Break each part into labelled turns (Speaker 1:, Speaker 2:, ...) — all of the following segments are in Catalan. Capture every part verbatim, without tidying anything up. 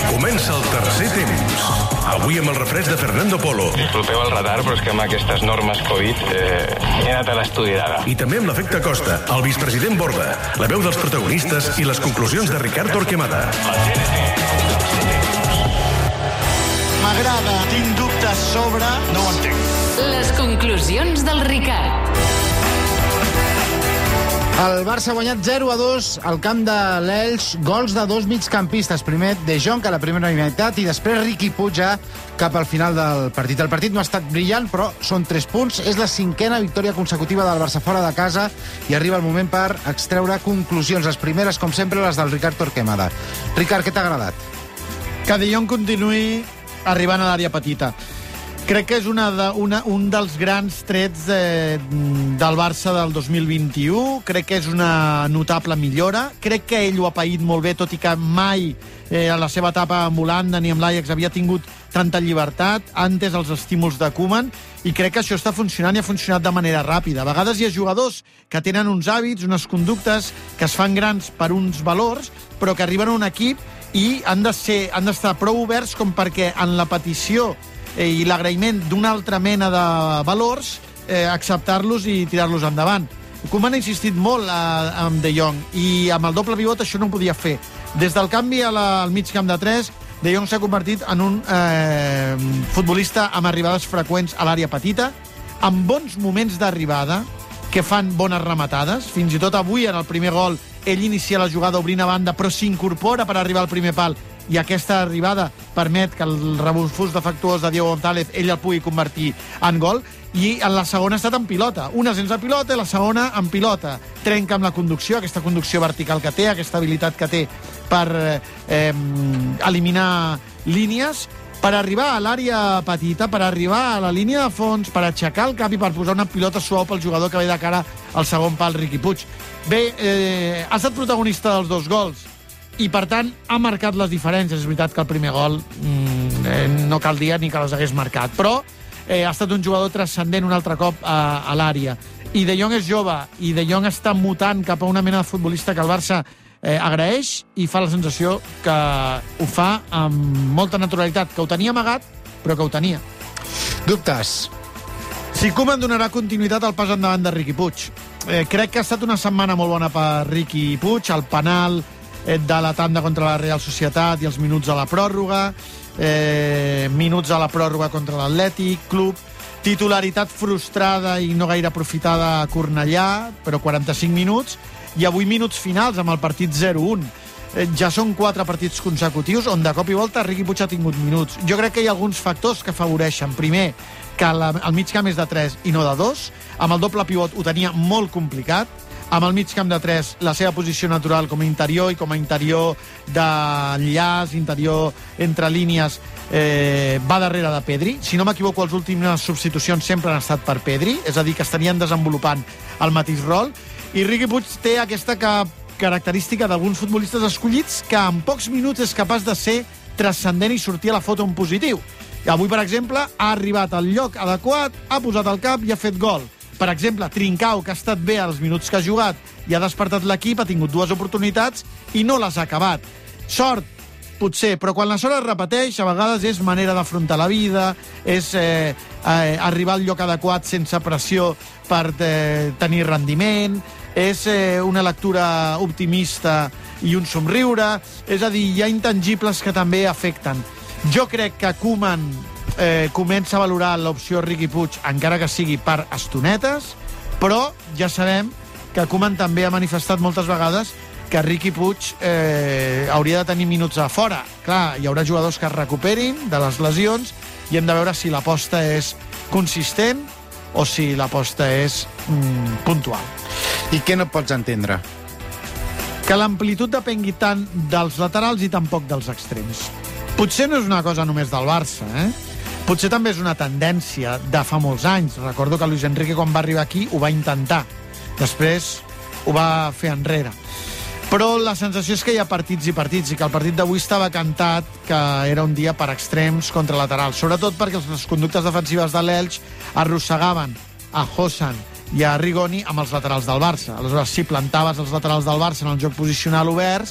Speaker 1: Comença el tercer temps. Avui amb el refresc de Fernando Polo.
Speaker 2: Disculpeu el retard, però és que amb aquestes normes Covid eh, he anat a l'estudi d'ara.
Speaker 1: I també amb l'efecte Costa, el vicepresident Borda, la veu dels protagonistes i les conclusions de Ricard Torquemada.
Speaker 3: M'agrada, tinc dubtes sobre... No ho entenc.
Speaker 4: Les conclusions del Ricard.
Speaker 5: El Barça ha guanyat zero a dos al camp de l'Elx, gols de dos migcampistes. Primer De Jong a la primera meitat i després Riqui Puig cap al final del partit. El partit no ha estat brillant, però són tres punts. És la cinquena victòria consecutiva del Barça fora de casa i arriba el moment per extreure conclusions. Les primeres, com sempre, les del Ricard Torquemada. Ricard, què t'ha agradat?
Speaker 3: Que De Jong continuï arribant a l'àrea petita. Crec que és una de, una, un dels grans trets eh, del Barça del dos mil vint-i-u. Crec que és una notable millora. Crec que ell ho ha paït molt bé, tot i que mai eh, a la seva etapa amb Holanda ni amb l'Ajax havia tingut tanta llibertat. Ha entès els estímuls de Koeman i crec que això està funcionant i ha funcionat de manera ràpida. A vegades hi ha jugadors que tenen uns hàbits, unes conductes que es fan grans per uns valors, però que arriben a un equip i han de ser, han d'estar prou oberts com perquè en la petició i l'agraïment d'una altra mena de valors, eh, acceptar-los i tirar-los endavant. Koeman ha insistit molt a, amb De Jong i amb el doble pivot això no ho podia fer. Des del canvi a la, al mig camp de tres, De Jong s'ha convertit en un eh, futbolista amb arribades freqüents a l'àrea petita, amb bons moments d'arribada, que fan bones rematades. Fins i tot avui, en el primer gol, ell inicia la jugada obrint a banda, però s'incorpora per arribar al primer pal i aquesta arribada permet que el rebufús defectuós de Diego González ell el pugui convertir en gol, i en la segona ha estat en pilota. Una sense pilota i la segona en pilota. Trenca amb la conducció, aquesta conducció vertical que té, aquesta habilitat que té per eh, eliminar línies, per arribar a l'àrea petita, per arribar a la línia de fons, per aixecar el cap i per posar una pilota suau pel jugador que ve de cara al segon pal, Riqui Puig. Bé, eh, ha estat protagonista dels dos gols, i, per tant, ha marcat les diferències. És veritat que el primer gol mmm, eh, no cal dir ni que les hagués marcat, però eh, ha estat un jugador transcendent un altre cop a, a l'àrea. I De Jong és jove, i De Jong està mutant cap a una mena de futbolista que el Barça eh, agraeix i fa la sensació que ho fa amb molta naturalitat, que ho tenia amagat, però que ho tenia.
Speaker 5: Dubtes?
Speaker 3: Si Koeman donarà continuïtat al pas endavant de Riqui Puig. Eh, crec que ha estat una setmana molt bona per Riqui Puig, el penal de la tanda contra la Real Societat i els minuts a la pròrroga, eh, minuts a la pròrroga contra l'Atlètic Club, titularitat frustrada i no gaire aprofitada a Cornellà, però quaranta-cinc minuts, i avui minuts finals amb el partit zero un. Eh, ja són quatre partits consecutius on de cop i volta Riqui Puig ha tingut minuts. Jo crec que hi ha alguns factors que afavoreixen. Primer, que la, el mig camp és de tres i no de dos. Amb el doble pivot ho tenia molt complicat. Amb el mig camp de tres, la seva posició natural com a interior i com a interior d'enllaç, interior entre línies, eh, va darrere de Pedri. Si no m'equivoco, les últimes substitucions sempre han estat per Pedri, és a dir, que estarien desenvolupant el mateix rol. I Riqui Puig té aquesta característica d'alguns futbolistes escollits que en pocs minuts és capaç de ser transcendent i sortir a la foto en positiu. I avui, per exemple, ha arribat al lloc adequat, ha posat el cap i ha fet gol. Per exemple, Trincao, que ha estat bé als minuts que ha jugat i ha despertat l'equip, ha tingut dues oportunitats i no les ha acabat. Sort, potser, però quan la sort es repeteix, a vegades és manera d'afrontar la vida, és eh, eh, arribar al lloc adequat sense pressió per eh, tenir rendiment, és eh, una lectura optimista i un somriure, és a dir, hi ha intangibles que també afecten. Jo crec que Koeman Eh, comença a valorar l'opció Riqui Puig, encara que sigui per estonetes, però ja sabem que Koeman també ha manifestat moltes vegades que Riqui Puig eh, hauria de tenir minuts a fora. Clar, hi haurà jugadors que es recuperin de les lesions i hem de veure si l'aposta és consistent o si l'aposta és mm, puntual.
Speaker 5: I què no pots entendre?
Speaker 3: Que l'amplitud depengui tant dels laterals i tampoc dels extrems. Potser no és una cosa només del Barça, eh? Potser també és una tendència de fa molts anys. Recordo que Luis Enrique, quan va arribar aquí, ho va intentar. Després ho va fer enrere. Però la sensació és que hi ha partits i partits, i que el partit d'avui estava cantat que era un dia per extrems contra laterals, sobretot perquè les conductes defensives de l'Elx arrossegaven a Hosan i a Rigoni amb els laterals del Barça. Aleshores, si plantaves els laterals del Barça en el joc posicional oberts,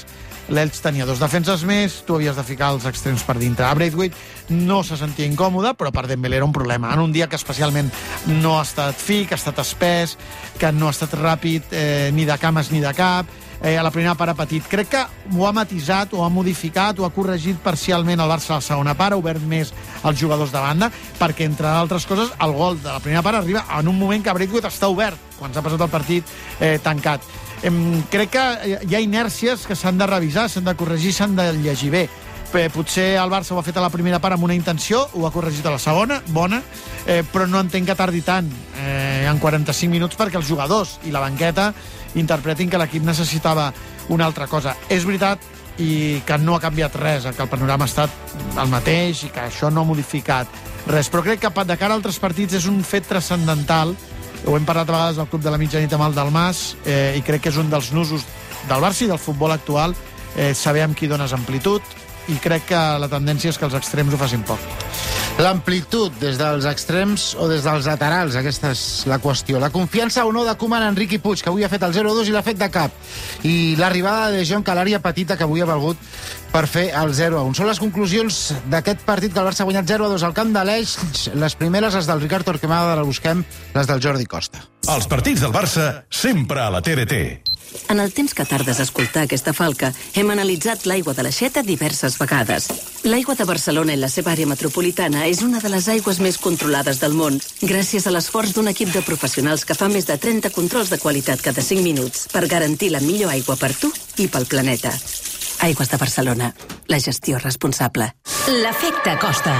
Speaker 3: l'Elx tenia dos defenses més, tu havies de ficar els extrems per dintre. A Braithwaite no se sentia incòmode, però per Dembélé era un problema. En un dia que especialment no ha estat fi, que ha estat espès, que no ha estat ràpid eh, ni de cames ni de cap, eh, a la primera part ha patit. Crec que ho ha matisat, ho ha modificat, ho ha corregit parcialment el Barça a la segona part, ha obert més els jugadors de banda, perquè, entre altres coses, el gol de la primera part arriba en un moment que Braithwaite està obert, quan s'ha passat el partit eh, tancat. Em, crec que hi ha inèrcies que s'han de revisar, s'han de corregir, s'han de llegir bé. Potser el Barça ho ha fet a la primera part amb una intenció, ho ha corregit a la segona, bona, eh, però no entenc que tardi tant eh, en quaranta-cinc minuts perquè els jugadors i la banqueta interpretin que l'equip necessitava una altra cosa. És veritat i que no ha canviat res, que el panorama ha estat el mateix i que això no ha modificat res, però crec que de cara a altres partits és un fet transcendental. Ho hem parlat a vegades del Club de la Mitjanit amb el Dalmas eh, i crec que és un dels nusos del Barça i del futbol actual, eh, saber amb qui dones amplitud, i crec que la tendència és que els extrems ho facin poc.
Speaker 5: L'amplitud des dels extrems o des dels laterals, aquesta és la qüestió. La confiança o no de Koeman en Riqui Puig, que avui ha fet el zero a dos i l'ha fet de cap, i l'arribada de De Jong a l'àrea petita, que avui ha valgut per fer el zero a un. Són les conclusions d'aquest partit que el Barça ha guanyat zero a dos al camp de l'Eix. Les primeres, les del Ricard Torquemada, de la busquem, les del Jordi Costa.
Speaker 1: Els partits del Barça sempre a la T D T.
Speaker 6: En el temps que tardes a escoltar aquesta falca, hem analitzat l'aigua de l'Aixeta diverses vegades. L'aigua de Barcelona i la seva àrea metropolitana és una de les aigües més controlades del món, gràcies a l'esforç d'un equip de professionals que fa més de trenta controls de qualitat cada cinc minuts per garantir la millor aigua per tu i pel planeta. Aigües de Barcelona. La gestió responsable.
Speaker 4: L'efecte Costa.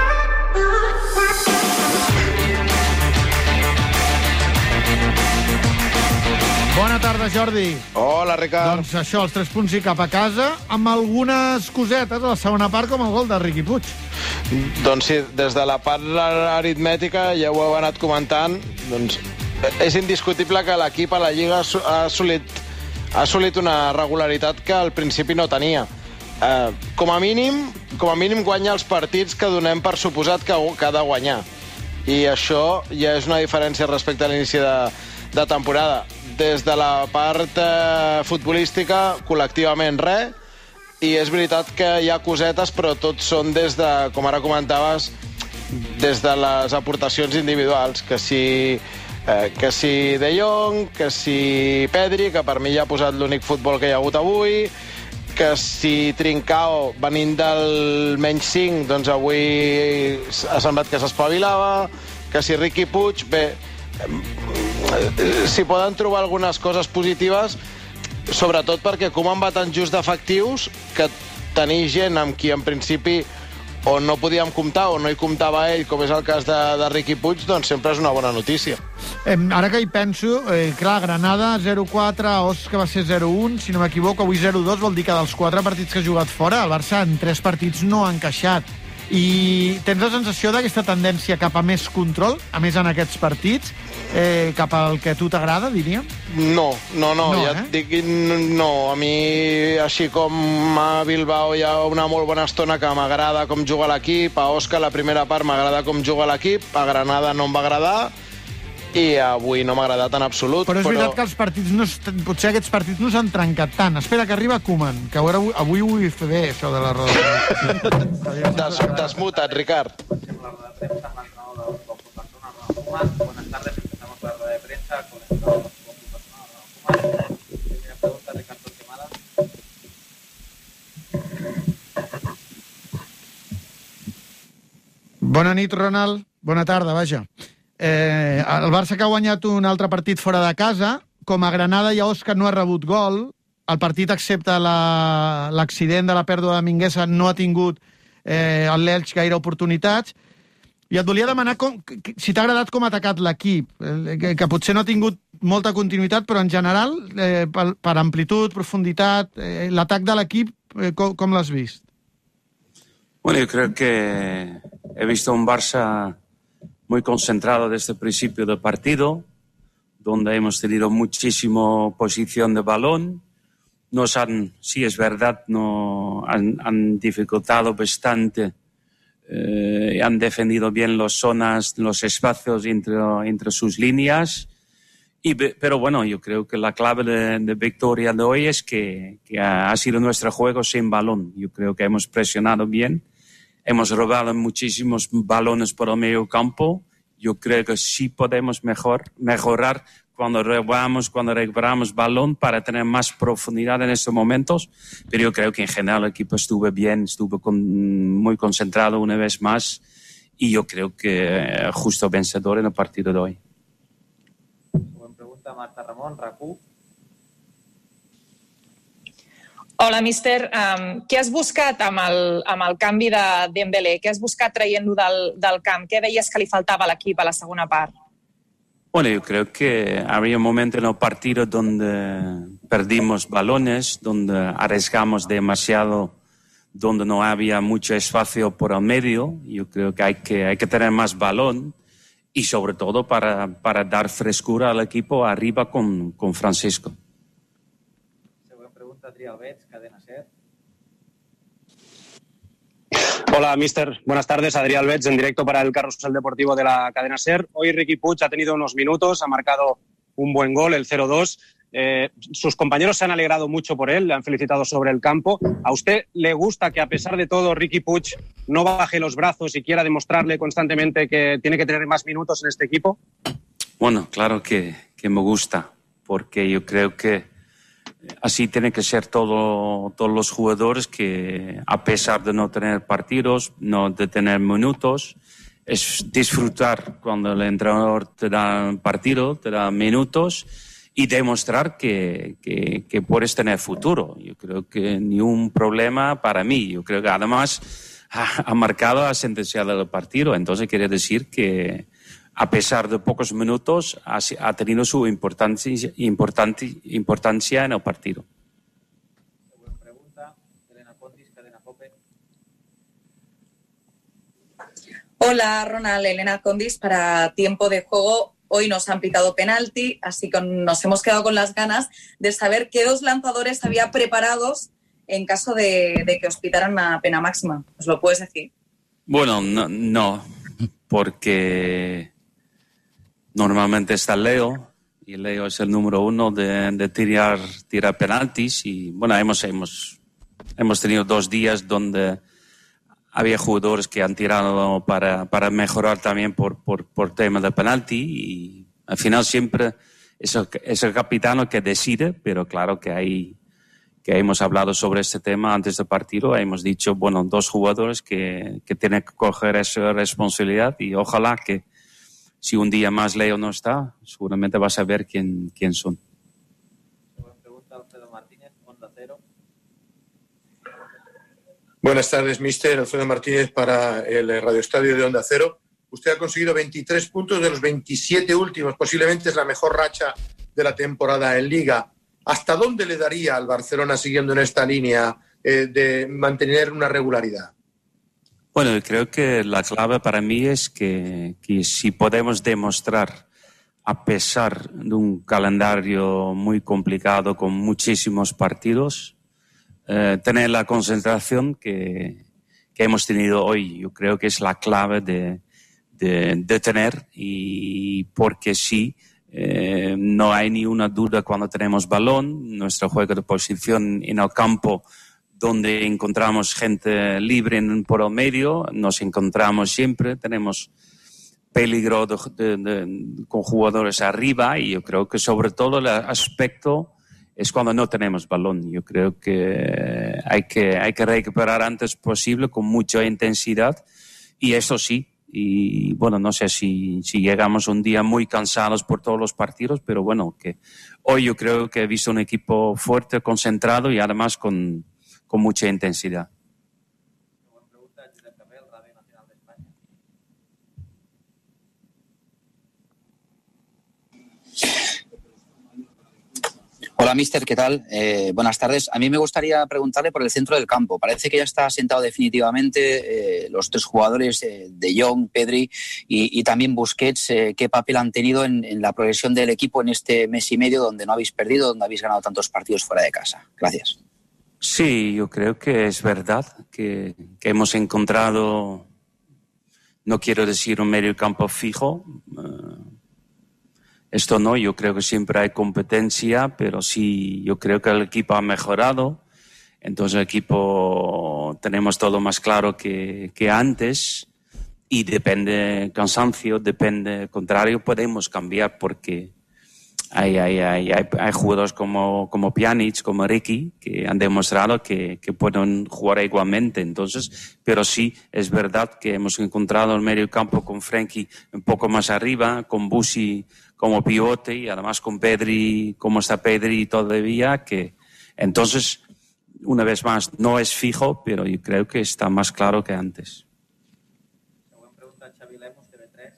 Speaker 3: Bona tarda, Jordi.
Speaker 7: Hola, Ricard.
Speaker 3: Doncs això, els tres punts i cap a casa, amb algunes cosetes a la segona part, com el gol de Riqui Puig.
Speaker 7: Doncs sí, des de la part aritmètica, ja ho heu anat comentant, doncs és indiscutible que l'equip a la Lliga ha assolit, ha assolit una regularitat que al principi no tenia. Eh, com a mínim, com a mínim guanya els partits que donem per suposat que, que ha de guanyar. I això ja és una diferència respecte a l'inici de, de temporada. Des de la part eh, futbolística, col·lectivament res, i és veritat que hi ha cosetes, però tots són des de, com ara comentaves, des de les aportacions individuals, que si, eh, que si De Jong, que si Pedri, que per mi ja ha posat l'únic futbol que hi ha hagut avui, que si Trincao, venint del menys cinc, doncs avui ha semblat que s'espavilava, que si Riqui Puig, bé, s'hi poden trobar algunes coses positives, sobretot perquè Koeman va tan just d'efectius que tenir gent amb qui en principi o no podíem comptar o no hi comptava ell, com és el cas de, de Riqui Puig, doncs sempre és una bona notícia.
Speaker 3: Eh, ara que hi penso, eh, clar, Granada zero quatre, Osca va ser zero un, si no m'equivoco, avui zero dos, vol dir que dels quatre partits que ha jugat fora, el Barça en tres partits no ha encaixat. I tens la sensació d'aquesta tendència cap a més control, a més en aquests partits, eh, cap al que a tu t'agrada, diríem?
Speaker 7: No, no, no,
Speaker 3: no
Speaker 7: ja
Speaker 3: eh?
Speaker 7: et dic, no, a mi, així com a Bilbao hi ha una molt bona estona que m'agrada com juga l'equip, a Osca la primera part m'agrada com juga l'equip, a Granada no em va agradar, i avui no m'ha agradat en absolut.
Speaker 3: Però és
Speaker 7: però...
Speaker 3: veritat que els partits no, potser aquests partits no s'han trencat tant. Espera, que arriba Koeman, que ara, avui ho vull fer bé, això de la roda.
Speaker 7: Des, desmutat, Ricard.
Speaker 8: Buenas tardes, empezamos la rueda de prensa con el entrenador Primera pregunta, Ricard Torquemada.
Speaker 3: Bona nit, Ronald. Bona tarda, vaja. Eh, el Barça que ha guanyat un altre partit fora de casa, com a Granada i a Òscar no ha rebut gol, el partit, excepte l'accident de la pèrdua de Minguesa, no ha tingut eh, l'Elx gaire oportunitats, i et volia demanar com, si t'ha agradat com ha atacat l'equip, eh, que, que potser no ha tingut molta continuïtat, però en general, eh, per, per amplitud, profunditat, eh, l'atac de l'equip, eh, com, com l'has vist?
Speaker 9: Bueno, yo creo que he visto un Barça muy concentrado desde el principio del partido, donde hemos tenido muchísima posición de balón. Nos han, sí es verdad, no, han, han dificultado bastante, eh, han defendido bien las zonas, los espacios entre, entre sus líneas, Y, pero bueno, yo creo que la clave de, de victoria de hoy es que, que ha sido nuestro juego sin balón. Yo creo que hemos presionado bien, hemos robado muchísimos balones por el medio campo. Yo creo que sí podemos mejor, mejorar cuando robamos, cuando recuperamos balón para tener más profundidad en estos momentos. Pero yo creo que en general el equipo estuvo bien, estuvo con, muy concentrado una vez más y yo creo que justo vencedor en el partido de hoy.
Speaker 8: Marta Ramon, RAC1.
Speaker 10: Hola, míster. Um, què has buscat amb el, amb el canvi de Dembélé? Què has buscat traient-lo del, del camp? Què veies que li faltava a l'equip a la segona part?
Speaker 9: Bueno, yo creo que había un momento en el partido donde perdimos balones, donde arriesgamos demasiado, donde no había mucho espacio por el medio. Yo creo que hay que, hay que tener más balón. Y sobre todo para, para dar frescura al equipo arriba con, con Francisco.
Speaker 8: Segunda pregunta, Adrià Albets, Cadena SER.
Speaker 11: Hola, mister. Buenas tardes. Adrià Albets, en directo para el Carrusel Deportivo de la Cadena SER. Hoy Riqui Puig ha tenido unos minutos, ha marcado un buen gol, el cero dos. Eh, sus compañeros se han alegrado mucho por él, le han felicitado sobre el campo. ¿A usted le gusta que, a pesar de todo, Riqui Puig no baje los brazos y quiera demostrarle constantemente que tiene que tener más minutos en este equipo?
Speaker 9: Bueno, claro que, que me gusta, porque yo creo que así tienen que ser todo, todos los jugadores que, a pesar de no tener partidos, no de tener minutos, es disfrutar cuando el entrenador te da partido, te da minutos, y demostrar que, que, que puedes tener futuro. Yo creo que ni un problema para mí. Yo creo que además ha, ha marcado, ha sentenciado el partido. Entonces quiere decir que a pesar de pocos minutos ha, ha tenido su importancia, importante, importancia en el partido.
Speaker 8: Segunda pregunta, Elena Condis, Cadena COPE.
Speaker 12: Hola, Ronald. Elena Condis para Tiempo de Juego. Hoy nos han pitado penalti, así que nos hemos quedado con las ganas de saber qué dos lanzadores había preparados en caso de, de que os pitaran una pena máxima. ¿Os lo puedes decir?
Speaker 9: Bueno, no, no porque normalmente está Leo, y Leo es el número uno de, de tirar, tirar penaltis. Y bueno, hemos, hemos, hemos tenido dos días donde había jugadores que han tirado para, para mejorar también por, por, por tema de penalti, y al final siempre es el, es el capitán que decide, pero claro que hay que hemos hablado sobre este tema antes del partido. Hemos dicho, bueno, dos jugadores que, que tienen que coger esa responsabilidad, y ojalá que si un día más Leo no está, seguramente vas a ver quién, quién son.
Speaker 8: Segunda pregunta, Alfredo Martínez, Onda Cero.
Speaker 13: Buenas tardes, mister. Alfredo Martínez para el Radio Estadio de Onda Cero. Usted ha conseguido veintitrés puntos de los veintisiete últimos. Posiblemente es la mejor racha de la temporada en Liga. ¿Hasta dónde le daría al Barcelona, siguiendo en esta línea, eh, de mantener una regularidad?
Speaker 9: Bueno, creo que la clave para mí es que, que si podemos demostrar, a pesar de un calendario muy complicado con muchísimos partidos, Eh, tener la concentración que, que hemos tenido hoy. Yo creo que es la clave de, de, de tener, y porque sí, eh, no hay ni una duda cuando tenemos balón, nuestro juego de posición en el campo, donde encontramos gente libre en, por el medio, nos encontramos siempre, tenemos peligro de, de, de, con jugadores arriba, y yo creo que sobre todo el aspecto es cuando no tenemos balón. Yo creo que hay que, hay que recuperar antes posible con mucha intensidad, y eso sí. Y bueno, no sé si, si llegamos un día muy cansados por todos los partidos, pero bueno, que hoy yo creo que he visto un equipo fuerte, concentrado y además con, con mucha intensidad.
Speaker 14: Hola, mister, ¿qué tal? Eh, buenas tardes. A mí me gustaría preguntarle por el centro del campo. Parece que ya está asentado definitivamente eh, los tres jugadores, eh, De Jong, Pedri y, y también Busquets. Eh, ¿Qué papel han tenido en, en la progresión del equipo en este mes y medio donde no habéis perdido, donde habéis ganado tantos partidos fuera de casa? Gracias.
Speaker 9: Sí, yo creo que es verdad que, que hemos encontrado, no quiero decir un medio campo fijo, uh, esto no, yo creo que siempre hay competencia, pero sí, yo creo que el equipo ha mejorado. Entonces el equipo tenemos todo más claro que, que antes y depende cansancio, depende contrario, podemos cambiar porque hay, hay, hay, hay, hay jugadores como, como Pjanic, como Ricky, que han demostrado que, que pueden jugar igualmente. Entonces, pero sí, es verdad que hemos encontrado el medio campo con Frenkie un poco más arriba, con Busi como pivote y además con Pedri, como está Pedri todavía, que entonces, una vez más, no es fijo, pero yo creo que está más claro que antes.
Speaker 8: Següent pregunta, Xavi Lemus, T V tres.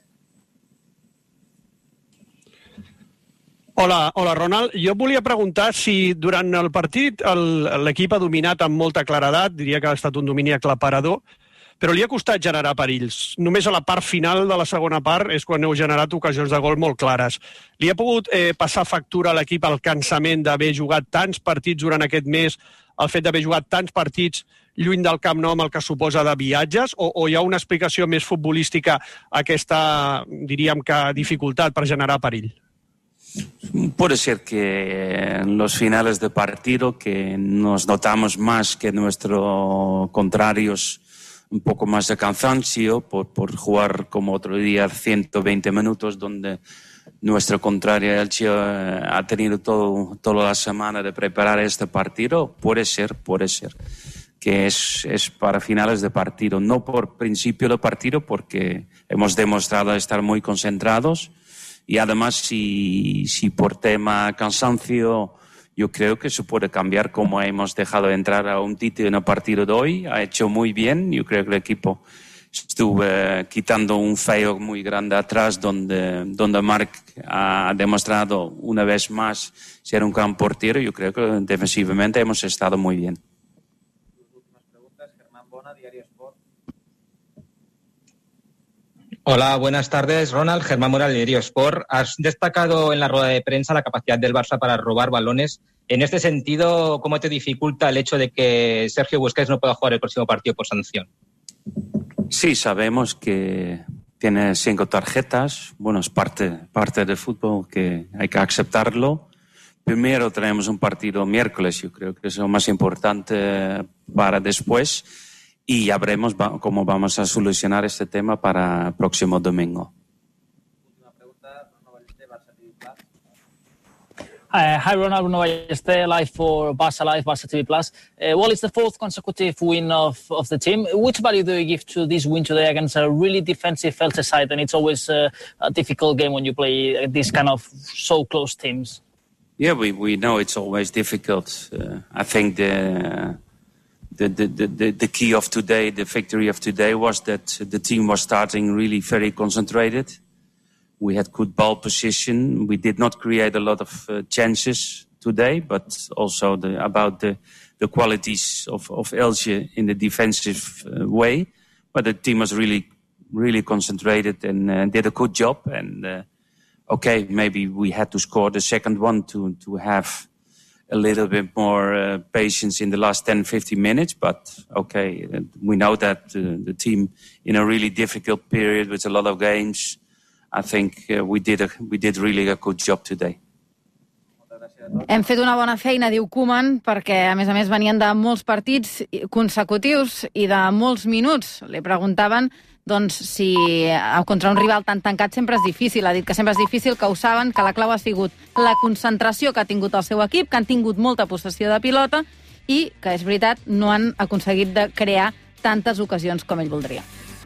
Speaker 15: Hola, hola, Ronald. Jo volia preguntar si durant el partit el- l'equip ha dominat amb molta claredat, diria que ha estat un domini aclaparador, però li ha costat generar perills. Només a la part final de la segona part és quan heu generat ocasions de gol molt clares. Li ha pogut eh, passar factura a l'equip el cansament d'haver jugat tants partits durant aquest mes, el fet d'haver jugat tants partits lluny del Camp Nou amb el que suposa de viatges, o, o hi ha una explicació més futbolística a aquesta, diríem que, dificultat per generar perill?
Speaker 9: Puede ser que en los finales de partido que nos notamos más que nuestros contrarios un poco más de cansancio por, por jugar como otro día ciento veinte minutos donde nuestro contrario Elche eh, ha tenido todo, toda la semana de preparar este partido. Puede ser, puede ser que es, es para finales de partido, no por principio de partido porque hemos demostrado estar muy concentrados. Y además, si, si por tema cansancio, yo creo que se puede cambiar como hemos dejado de entrar a un Tite en el partido de hoy. Ha hecho muy bien. Yo creo que el equipo estuvo eh, quitando un fallo muy grande atrás donde, donde Marc ha demostrado una vez más ser un gran portero. Yo creo que defensivamente hemos estado muy bien.
Speaker 8: Últimas preguntas, Germán Bona, Diario Sport.
Speaker 16: Hola, buenas tardes. Ronald, Germán Moral, Diario Sport. Has destacado en la rueda de prensa la capacidad del Barça para robar balones. En este sentido, ¿cómo te dificulta el hecho de que Sergio Busquets no pueda jugar el próximo partido por sanción?
Speaker 9: Sí, sabemos que tiene cinco tarjetas. Bueno, es parte, parte del fútbol que hay que aceptarlo. Primero tenemos un partido miércoles, yo creo que es lo más importante para después. Y ya veremos va- cómo vamos a solucionar este tema para el próximo domingo.
Speaker 8: Última pregunta, Bruno Ballester, Barça T V Plus.
Speaker 17: Uh, hi, Ronald. Bruno Ballester, live for Barca Live, Barca T V Plus. Uh, well, it's the fourth consecutive win of, of the team. Which value do you give to this win today against a really defensive Elche side? And it's always uh, a difficult game when you play these kind of so close teams.
Speaker 9: Yeah, we, we know it's always difficult. Uh, I think the, the, the, the, the key of today, the victory of today, was that the team was starting really very concentrated. We had good ball position. We did not create a lot of uh, chances today, but also the, about the, the qualities of, of Elche in the defensive uh, way. But the team was really, really concentrated and uh, did a good job. And uh, okay, maybe we had to score the second one to, to have a little bit more uh, patience in the last ten, fifteen minutes. But okay, uh, we know that uh, the team in a really difficult period with a lot of games, I think uh, we did a, we did really a good job today.
Speaker 18: Hem fet una bona feina, diu Koeman, perquè a més a més venien de molts partits consecutius i de molts minuts. Li preguntaven doncs, si contra un rival tan tancat sempre és difícil. Ha dit que sempre és difícil, que ho saben, que la clau ha sigut la concentració que ha tingut el seu equip, que han tingut molta possessió de pilota i que, és veritat, no han aconseguit de crear tantes ocasions com ell voldria.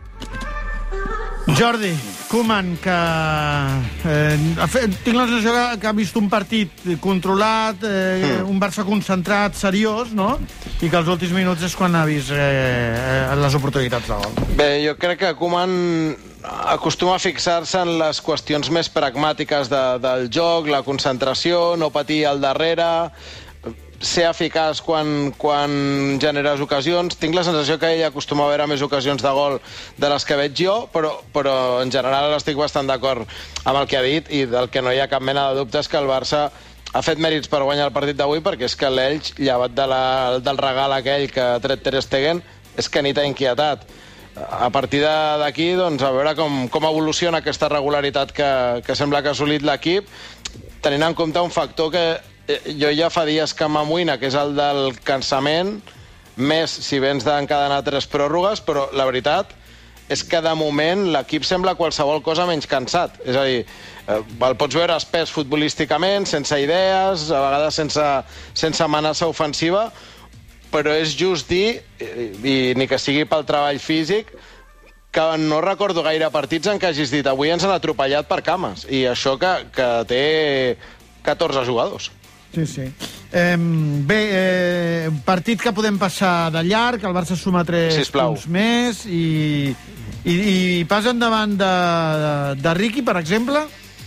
Speaker 3: Jordi, Koeman, que eh, ha fet, tinc la sensació que, que ha vist un partit controlat, eh, mm. un Barça concentrat, seriós, no? I que els últims minuts és quan ha vist eh, les oportunitats de gol.
Speaker 7: Bé, jo crec que Koeman acostuma a fixar-se en les qüestions més pragmàtiques de, del joc, la concentració, no patir al darrere, ser eficaç quan, quan generes ocasions. Tinc la sensació que ell acostuma a veure més ocasions de gol de les que veig jo, però, però en general estic bastant d'acord amb el que ha dit i del que no hi ha cap mena de dubte és que el Barça ha fet mèrits per guanyar el partit d'avui, perquè és que l'Elx, llevat de la, del regal aquell que ha tret Ter Stegen, és que ni t'ha inquietat. a partir d'aquí, doncs, a veure com, com evoluciona aquesta regularitat que, que sembla que ha assolit l'equip, tenint en compte un factor que jo ja fa dies que m'amoïna, que és el del cansament, més si vens d'encadenar tres pròrrogues, però la veritat és que de moment l'equip sembla qualsevol cosa menys cansat. És a dir, el pots veure espès futbolísticament, sense idees, a vegades sense, sense amenaça ofensiva, però és just dir, i ni que sigui pel treball físic, que no recordo gaire partits en què hagis dit avui ens han atropellat per cames, i això que, que té catorze jugadors.
Speaker 3: Sí, sí. Eh, bé, eh, un partit que podem passar de llarg, el Barça suma tres
Speaker 7: Sisplau.
Speaker 3: punts més, i, i, i pas endavant de, de, de Riqui, per exemple?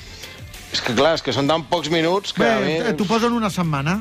Speaker 7: És que clar, és que són tan pocs minuts que...
Speaker 3: Bé,
Speaker 7: a mi...
Speaker 3: t'ho posen una setmana.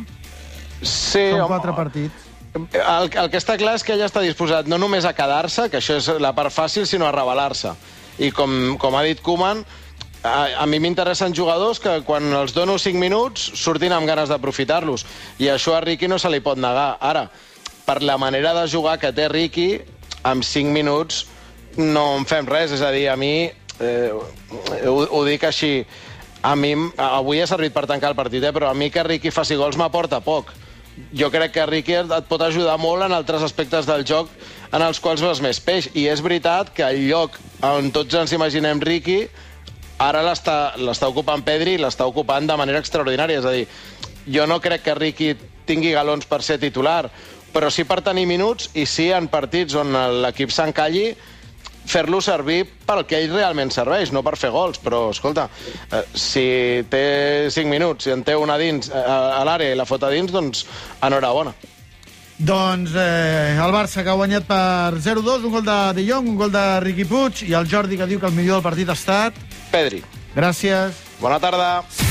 Speaker 7: Sí,
Speaker 3: Són
Speaker 7: home.
Speaker 3: quatre partits.
Speaker 7: El, el que està clar és que ell està disposat no només a quedar-se, que això és la part fàcil, sinó a rebel·lar-se. I com, com ha dit Koeman, a, a mi m'interessen jugadors que quan els dono cinc minuts surtin amb ganes d'aprofitar-los. I això a Riqui no se li pot negar. Ara, per la manera de jugar que té Riqui, amb cinc minuts no en fem res. És a dir, a mi, eh, ho, ho dic així, a mi, avui ha servit per tancar el partit, eh, però a mi que Riqui faci gols m'aporta poc. Jo crec que Riqui et pot ajudar molt en altres aspectes del joc en els quals veus més peix. I és veritat que el lloc on tots ens imaginem Riqui ara l'està ocupant Pedri i l'està ocupant de manera extraordinària. És a dir, jo no crec que Riqui tingui galons per ser titular, però sí per tenir minuts i sí en partits on l'equip s'encalli fer-lo servir pel que ell realment serveix, no per fer gols, però, escolta, eh, si té cinc minuts i en té una dins eh, a l'àrea i la fota dins, doncs enhorabona.
Speaker 3: Doncs eh, el Barça que ha guanyat per zero dos, un gol de De Jong, un gol de Riqui Puig, i el Jordi que diu que el millor del partit ha estat...
Speaker 7: Pedri.
Speaker 3: Gràcies.
Speaker 7: Bona tarda.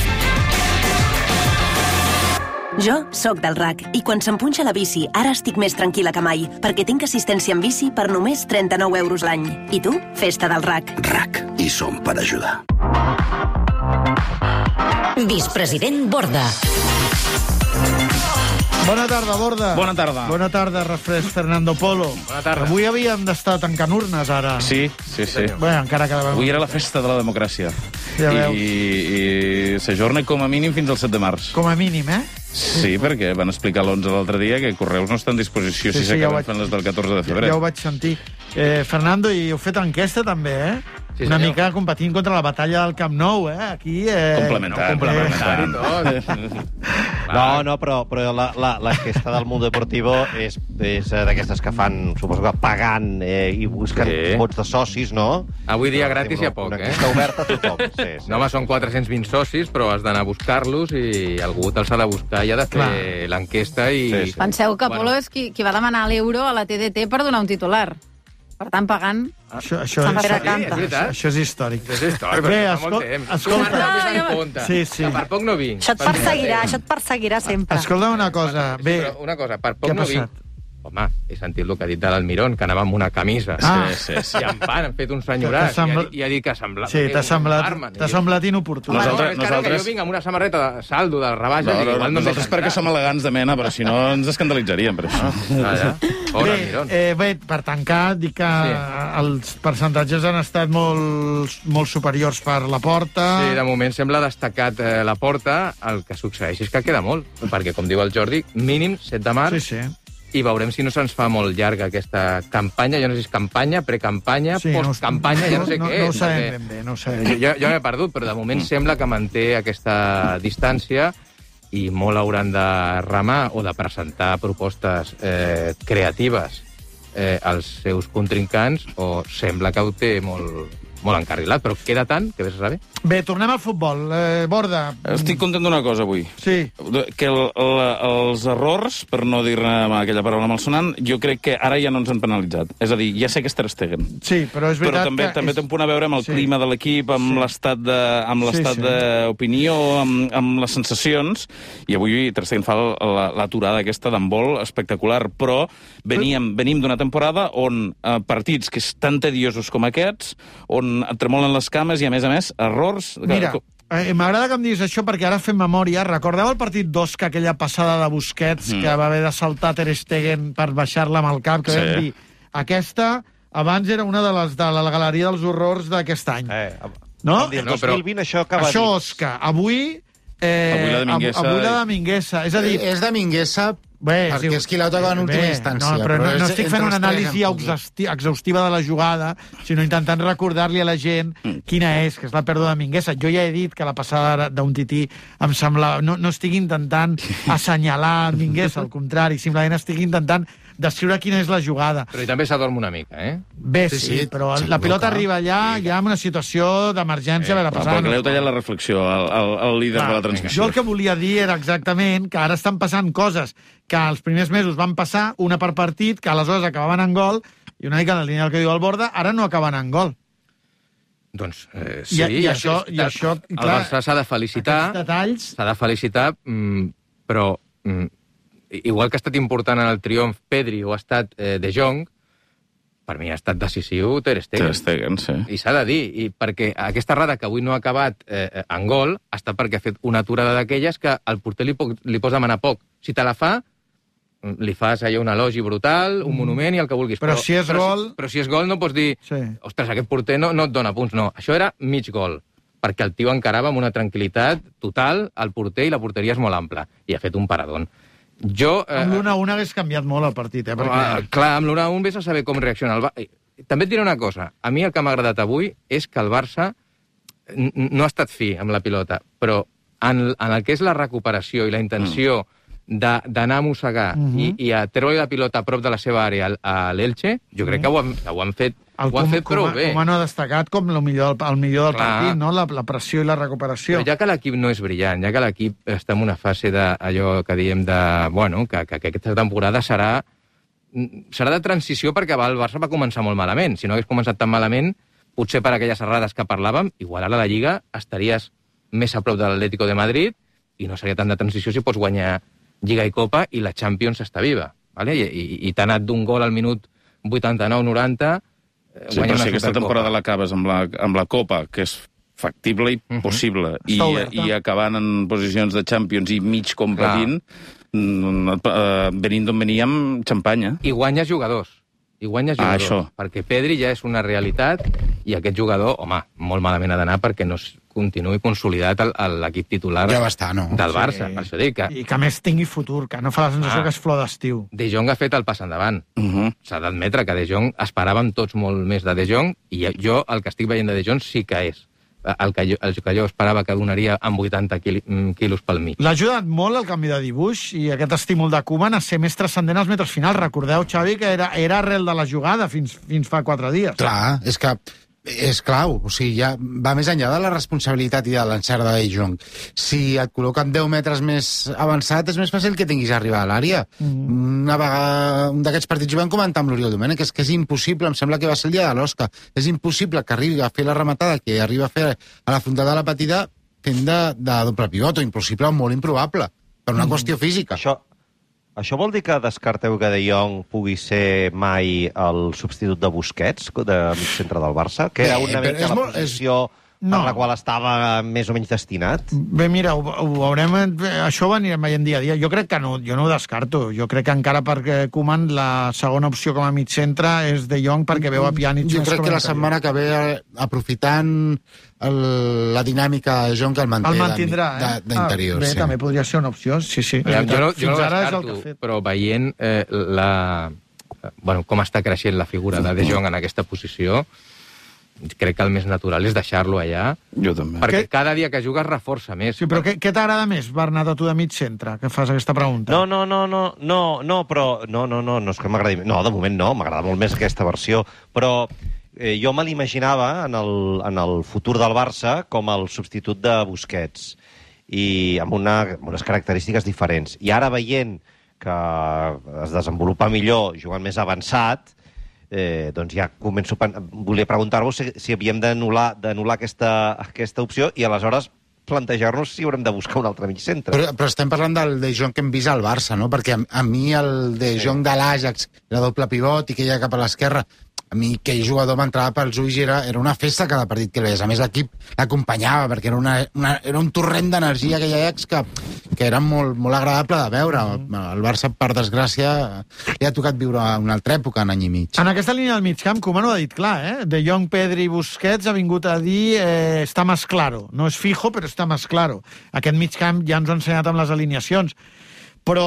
Speaker 4: Jo sóc del R A C i quan s'empunxa la bici ara estic més tranquil·la que mai perquè tinc assistència en bici per només trenta-nou euros l'any. I tu? Festa del R A C.
Speaker 19: R A C. I som per ajudar.
Speaker 4: Vicepresident Borda.
Speaker 3: Bona tarda, Borda.
Speaker 20: Bona tarda.
Speaker 3: Bona tarda, refresc Fernando Polo.
Speaker 20: Bona tarda.
Speaker 3: Avui havíem d'estar tancant urnes, ara.
Speaker 20: Sí, sí, sí.
Speaker 3: Bé, encara quedava...
Speaker 20: Avui era la festa de la democràcia.
Speaker 3: Ja
Speaker 20: I,
Speaker 3: veus.
Speaker 20: I s'ajorna com a mínim fins al set de març.
Speaker 3: Com a mínim, eh?
Speaker 20: Sí, perquè van explicar l'onze l'altre dia que Correus no està en disposició
Speaker 3: Sí,
Speaker 20: si
Speaker 3: sí, ja ho
Speaker 20: s'acaben
Speaker 3: vaig-
Speaker 20: fent les del catorze de febrer.
Speaker 3: Ja ho vaig sentir. Eh, Fernando, i heu fet enquesta també, eh?
Speaker 20: Sí,
Speaker 3: Una
Speaker 20: senyor.
Speaker 3: mica competint contra la batalla del Camp Nou, eh? Aquí... Eh...
Speaker 20: Complementant, complementant.
Speaker 21: No, no, però, però la, la, l'enquesta del Mundo Deportivo és, és eh, d'aquestes que fan, suposo que pagant eh, i busquen
Speaker 22: Sí.
Speaker 21: vots de socis, no?
Speaker 22: Avui dia
Speaker 21: Però,
Speaker 22: gratis hi ha poc,
Speaker 21: una
Speaker 22: eh?
Speaker 21: enquesta oberta a tothom, sí, sí.
Speaker 22: No, home, són quatre-cents vint socis, però has d'anar a buscar-los i algú te'ls ha de buscar i ha de fer
Speaker 3: Clar.
Speaker 22: l'enquesta i...
Speaker 21: Sí, sí.
Speaker 18: Penseu que Polo és qui, qui va demanar l'euro a la T D T per donar un titular. Per tant, pagant...
Speaker 3: Això, això,
Speaker 18: Se'n va
Speaker 3: això,
Speaker 18: per a canta.
Speaker 3: això, això, això és històric.
Speaker 22: És històric, però
Speaker 3: Bé,
Speaker 22: fa
Speaker 3: escol-
Speaker 22: molt temps.
Speaker 3: escolta...
Speaker 22: Tu, Marta,
Speaker 18: No,
Speaker 22: vés
Speaker 18: jo-
Speaker 22: en compte.
Speaker 3: Sí, sí.
Speaker 22: Que per poc no vinc.
Speaker 18: Això et perseguirà, això et perseguirà sempre.
Speaker 3: Escolta una cosa, bé...
Speaker 22: Però una cosa, per
Speaker 3: Què
Speaker 22: poc
Speaker 3: ha
Speaker 22: no
Speaker 3: passat?
Speaker 22: vinc. Home, he sentit el que ha dit de l'Almirón, que anava amb una camisa.
Speaker 3: Ah.
Speaker 22: Sí, sí, sí. I en pan, han fet un
Speaker 3: T'ha
Speaker 22: senyoràs.
Speaker 3: sembla-
Speaker 22: I, ha, I ha dit que sembla...
Speaker 3: Sí, t'ha
Speaker 22: un
Speaker 3: semblat,
Speaker 22: barman.
Speaker 3: t'ha semblat inoportú.
Speaker 22: Home,
Speaker 20: Nosaltres-
Speaker 22: no, és que ara que
Speaker 20: nosaltres-
Speaker 22: jo vinc amb una samarreta de saldo, de rebaixa,
Speaker 20: No,
Speaker 22: dic,
Speaker 20: no,
Speaker 22: igual no em
Speaker 20: nosaltres
Speaker 22: deixen
Speaker 20: perquè
Speaker 22: entrar.
Speaker 20: som elegants de mena, però si no ens escandalitzaríem per això.
Speaker 22: Ah, ja. Pobre
Speaker 3: Bé,
Speaker 22: Almirón.
Speaker 3: eh, bé, per tancar, dic que
Speaker 22: Sí.
Speaker 3: els percentatges han estat molt, molt superiors per la porta.
Speaker 22: Sí, de moment sembla destacat eh, la porta. El que succeeix és que queda molt, perquè, com diu el Jordi, mínim set de març,
Speaker 3: Sí, sí.
Speaker 22: i veurem si no se'ns fa molt llarga aquesta campanya. Jo no sé si és campanya, precampanya,
Speaker 3: Sí, no-
Speaker 22: postcampanya, ja no sé
Speaker 3: no,
Speaker 22: què
Speaker 3: no ho
Speaker 22: és.
Speaker 3: sabem
Speaker 22: perquè
Speaker 3: ben bé, no ho sabem.
Speaker 22: Jo, jo m'he perdut, però de moment sembla que manté aquesta distància i molt hauran de remar o de presentar propostes eh, creatives eh, als seus contrincants, o sembla que ho té molt, molt encarrilat, però queda tant que vés a saber.
Speaker 3: Bé, tornem al futbol. Eh, Borda.
Speaker 20: Estic content d'una cosa avui.
Speaker 3: Sí.
Speaker 20: Que el, el, els errors, per no dir-ne aquella paraula malsonant, jo crec que ara ja no ens han penalitzat. És a dir, ja sé que és Ter Stegen.
Speaker 3: Sí, però és veritat
Speaker 20: Però també,
Speaker 3: que...
Speaker 20: també
Speaker 3: és...
Speaker 20: té un punt a veure amb el
Speaker 3: Sí.
Speaker 20: clima de l'equip, amb
Speaker 3: Sí.
Speaker 20: l'estat de, amb
Speaker 3: Sí,
Speaker 20: l'estat
Speaker 3: sí.
Speaker 20: d'opinió, amb, amb les sensacions, i avui Ter Stegen fa la- l'aturada aquesta d'handbol espectacular, però veníem, venim d'una temporada on eh, partits que és tan tediosos com aquests, on et tremolen les cames i, a més a més, errors...
Speaker 3: Mira, eh, m'agrada que em diguis això perquè ara fem memòria. Recordeu el partit dos, que aquella passada de Busquets,
Speaker 20: Mm.
Speaker 3: que va haver de saltar Ter Stegen per baixar-la amb el cap, que
Speaker 20: Sí.
Speaker 3: vam dir, aquesta abans era una de les de la galeria dels horrors d'aquest any.
Speaker 21: Eh,
Speaker 3: no?
Speaker 21: El dos mil vint això acaba
Speaker 3: Això,
Speaker 21: dins.
Speaker 3: Òscar, avui... Eh,
Speaker 20: Avui la de Minguesa...
Speaker 3: Avui la de Minguesa. És a dir...
Speaker 2: És de Minguesa
Speaker 3: Bé,
Speaker 2: perquè és qui l'ha tocat en última instància.
Speaker 3: No, però,
Speaker 2: però
Speaker 3: no, no
Speaker 2: és
Speaker 3: estic fent
Speaker 2: entre
Speaker 3: una
Speaker 2: els tres
Speaker 3: anàlisi
Speaker 2: en comú.
Speaker 3: exhausti- exhaustiva de la jugada, sinó intentant recordar-li a la gent quina és, que és la pèrdua de Minguesa. Jo ja he dit que la passada d'un tití em sembla... No, no estic intentant assenyalar Minguesa, al contrari, simplement estic intentant descriure quina és la jugada.
Speaker 22: Però i també s'adorm una mica, eh?
Speaker 3: Bé, sí, sí, però la pilota arriba allà ja en una situació d'emergència, eh, va passant.
Speaker 20: Però que l'heu tallat la reflexió, el, el, el líder
Speaker 3: Clar,
Speaker 20: de la transmissió.
Speaker 3: Jo el que volia dir era exactament que ara estan passant coses que els primers mesos van passar, una per partit, que aleshores acabaven en gol, i una mica en la línia del que diu el Borda, ara no acaben en gol.
Speaker 22: Doncs eh, sí,
Speaker 3: I, i, això,
Speaker 22: i,
Speaker 3: i això,
Speaker 22: el
Speaker 3: clar,
Speaker 22: Barça s'ha de felicitar,
Speaker 3: detalls...
Speaker 22: s'ha de felicitar, mm, però mm, igual que ha estat important en el triomf Pedri o ha estat eh, De Jong, per mi ha estat decisiu Ter Stegen.
Speaker 20: Ter Stegen, sí.
Speaker 22: I s'ha de dir, i perquè aquesta errada que avui no ha acabat eh, en gol ha estat perquè ha fet una aturada d'aquelles que al porter li, poc, li pots demanar poc. Si te la fa, li fas allà un elogi brutal, un monument i el que vulguis.
Speaker 3: Però si és
Speaker 22: però,
Speaker 3: gol-
Speaker 22: Però si és gol no pots dir,
Speaker 3: Sí.
Speaker 22: ostres, aquest porter no, no et dona punts. No, això era mig gol, perquè el tio encarava amb una tranquil·litat total al porter i la porteria és molt ampla. I ha fet un paradón. Jo... Eh,
Speaker 3: Amb l'una a una hagués canviat molt el partit, eh? Perquè...
Speaker 22: Ah, clar, amb l'una a un vés a saber com reacciona. El Bar... També et diré una cosa. A mi el que m'ha agradat avui és que el Barça n- no ha estat fi amb la pilota, però en, en el que és la recuperació i la intenció mm. de- d'anar a mossegar
Speaker 3: Mhm.
Speaker 22: i, i a treure la pilota a prop de la seva àrea al- a l'Elche, jo crec que ho han, ho han fet,
Speaker 3: El
Speaker 22: ho han fet prou
Speaker 3: com,
Speaker 22: bé.
Speaker 3: com no ha destacat com el millor, el millor del
Speaker 22: Clar.
Speaker 3: partit, no? La, la pressió i la recuperació.
Speaker 22: Però ja que l'equip no és brillant, ja que l'equip està en una fase d'allò que diem de... Bueno, que, que, que aquesta temporada serà serà de transició perquè va, el Barça va començar molt malament. Si no hagués començat tan malament, potser per aquelles errades que parlàvem, igual ara a la Lliga estaries més a prop de l'Atlético de Madrid i no seria tant de transició si pots guanyar Lliga i Copa i la Champions està viva. Vale? I, i, i t'ha anat d'un gol al minut vuitanta-nou noranta, eh,
Speaker 20: Sí,
Speaker 22: guanya
Speaker 20: però
Speaker 22: una
Speaker 20: si aquesta
Speaker 22: Supercopa.
Speaker 20: temporada l'acabes amb, la, amb la Copa, que és factible i
Speaker 22: Mhm.
Speaker 20: possible, i,
Speaker 22: Està oberta.
Speaker 20: i acabant en posicions de Champions i mig competint, mm, eh, venint d'on veníem, xampanya.
Speaker 22: I guanyes jugadors. I guanyes
Speaker 20: Ah,
Speaker 22: jugadors.
Speaker 20: això.
Speaker 22: Perquè Pedri ja és una realitat i aquest jugador, home, molt malament ha d'anar perquè no es continuï consolidat al- a l'equip titular
Speaker 2: Ja va estar, no?
Speaker 22: del
Speaker 3: Sí.
Speaker 22: Barça. Per això dic que
Speaker 3: I que a més tingui futur, que no fa la sensació
Speaker 22: Ah.
Speaker 3: que és flor d'estiu.
Speaker 22: De Jong ha fet el pas endavant.
Speaker 20: Uh -huh.
Speaker 22: S'ha d'admetre que De Jong, esperàvem tots molt més de De Jong, i jo el que estic veient de De Jong sí que és el que jo, el que jo esperava que donaria amb vuitanta quil, quilos pel mig.
Speaker 3: L'ha ajudat molt el canvi de dibuix i aquest estímul de Koeman a ser més transcendent als metres finals. Recordeu, Xavi, que era, era arrel de la jugada fins, fins fa quatre dies.
Speaker 2: Clar, és que és clau, o sigui, ja va més enllà de la responsabilitat i de l'encert de De Jong. Si et col·loquen deu metres més avançat, és més fàcil que tinguis a arribar a l'àrea. Mm. Una vegada, un d'aquests partits ho vam comentar amb l'Oriol Domènech, és que és impossible, em sembla que va ser el dia de l'Oscar, és impossible que arribi a fer la rematada que arriba a fer a la frontal de la petita fent de, de doble pivot, o impossible o molt improbable, per una mm. qüestió física.
Speaker 21: Això, això vol dir que descarteu que De Jong pugui ser mai el substitut de Busquets, de mig centre del Barça, que era una
Speaker 2: Bé, però
Speaker 21: mica
Speaker 2: és
Speaker 21: la
Speaker 2: molt-
Speaker 21: posició
Speaker 3: No.
Speaker 21: per la qual estava més o menys destinat?
Speaker 3: Bé, mira, ho, ho veurem, això ho anirem veient dia a dia. Jo crec que no, jo no ho descarto. Jo crec que encara perquè Koeman la segona opció com a mig centre és De Jong perquè veu a Pjanic
Speaker 2: Jo
Speaker 3: més
Speaker 2: crec
Speaker 3: com
Speaker 2: que la
Speaker 3: a interior.
Speaker 2: setmana que ve, aprofitant el, la dinàmica de Jong, que el manté
Speaker 3: El mantindrà,
Speaker 2: de-
Speaker 3: eh?
Speaker 2: de- d'interior.
Speaker 3: Ah, bé,
Speaker 2: sí.
Speaker 3: també podria ser una opció, sí, sí.
Speaker 22: Jo, jo, no, jo
Speaker 3: Fins
Speaker 22: no
Speaker 3: ara és el
Speaker 22: descarto,
Speaker 3: que ha fet.
Speaker 22: però veient eh, la, bueno, com està creixent la figura de De Jong en aquesta posició, crec que el més natural és deixar-lo allà.
Speaker 20: Jo també.
Speaker 22: Perquè
Speaker 3: Què?
Speaker 22: cada dia que juga es reforça més.
Speaker 3: Sí, però què, què t'agrada més, Bernat, a tu de mig centre, que fas aquesta pregunta?
Speaker 21: No, no, no, no, no, no, però... No, no, no, no és que m'agradi... No, de moment no, m'agrada molt més aquesta versió, però eh, jo me l'imaginava en, el, en el futur del Barça com el substitut de Busquets, i amb, una, amb unes característiques diferents. I ara veient que es desenvolupa millor jugant més avançat, eh, doncs ja començo a... Volia preguntar-vos si, si havíem d'anul·lar d'anul·lar aquesta, aquesta opció i aleshores plantejar-nos si haurem de buscar un altre mig centre.
Speaker 2: Però, però estem parlant del De Jong que hem vist al Barça, no? Perquè a, a mi el De Jong de l'Ajax, la doble pivot i que hi ha cap a l'esquerra, a mi aquell jugador m'entrava pels ulls i era, era una festa cada partit que veies. A més, l'equip l'acompanyava, perquè era, una, una, era un torrent d'energia aquell Ajax que, que era molt, molt agradable de veure. El, el Barça, per desgràcia, li ha tocat viure una altra època, en any i mig.
Speaker 3: En aquesta línia del migcamp, Koeman ho ha dit clar, eh? De Jong, Pedri i Busquets ha vingut a dir eh, està més claro. No és fijo, però està més claro. Aquest migcamp ja ens ho ha ensenyat amb les alineacions. Però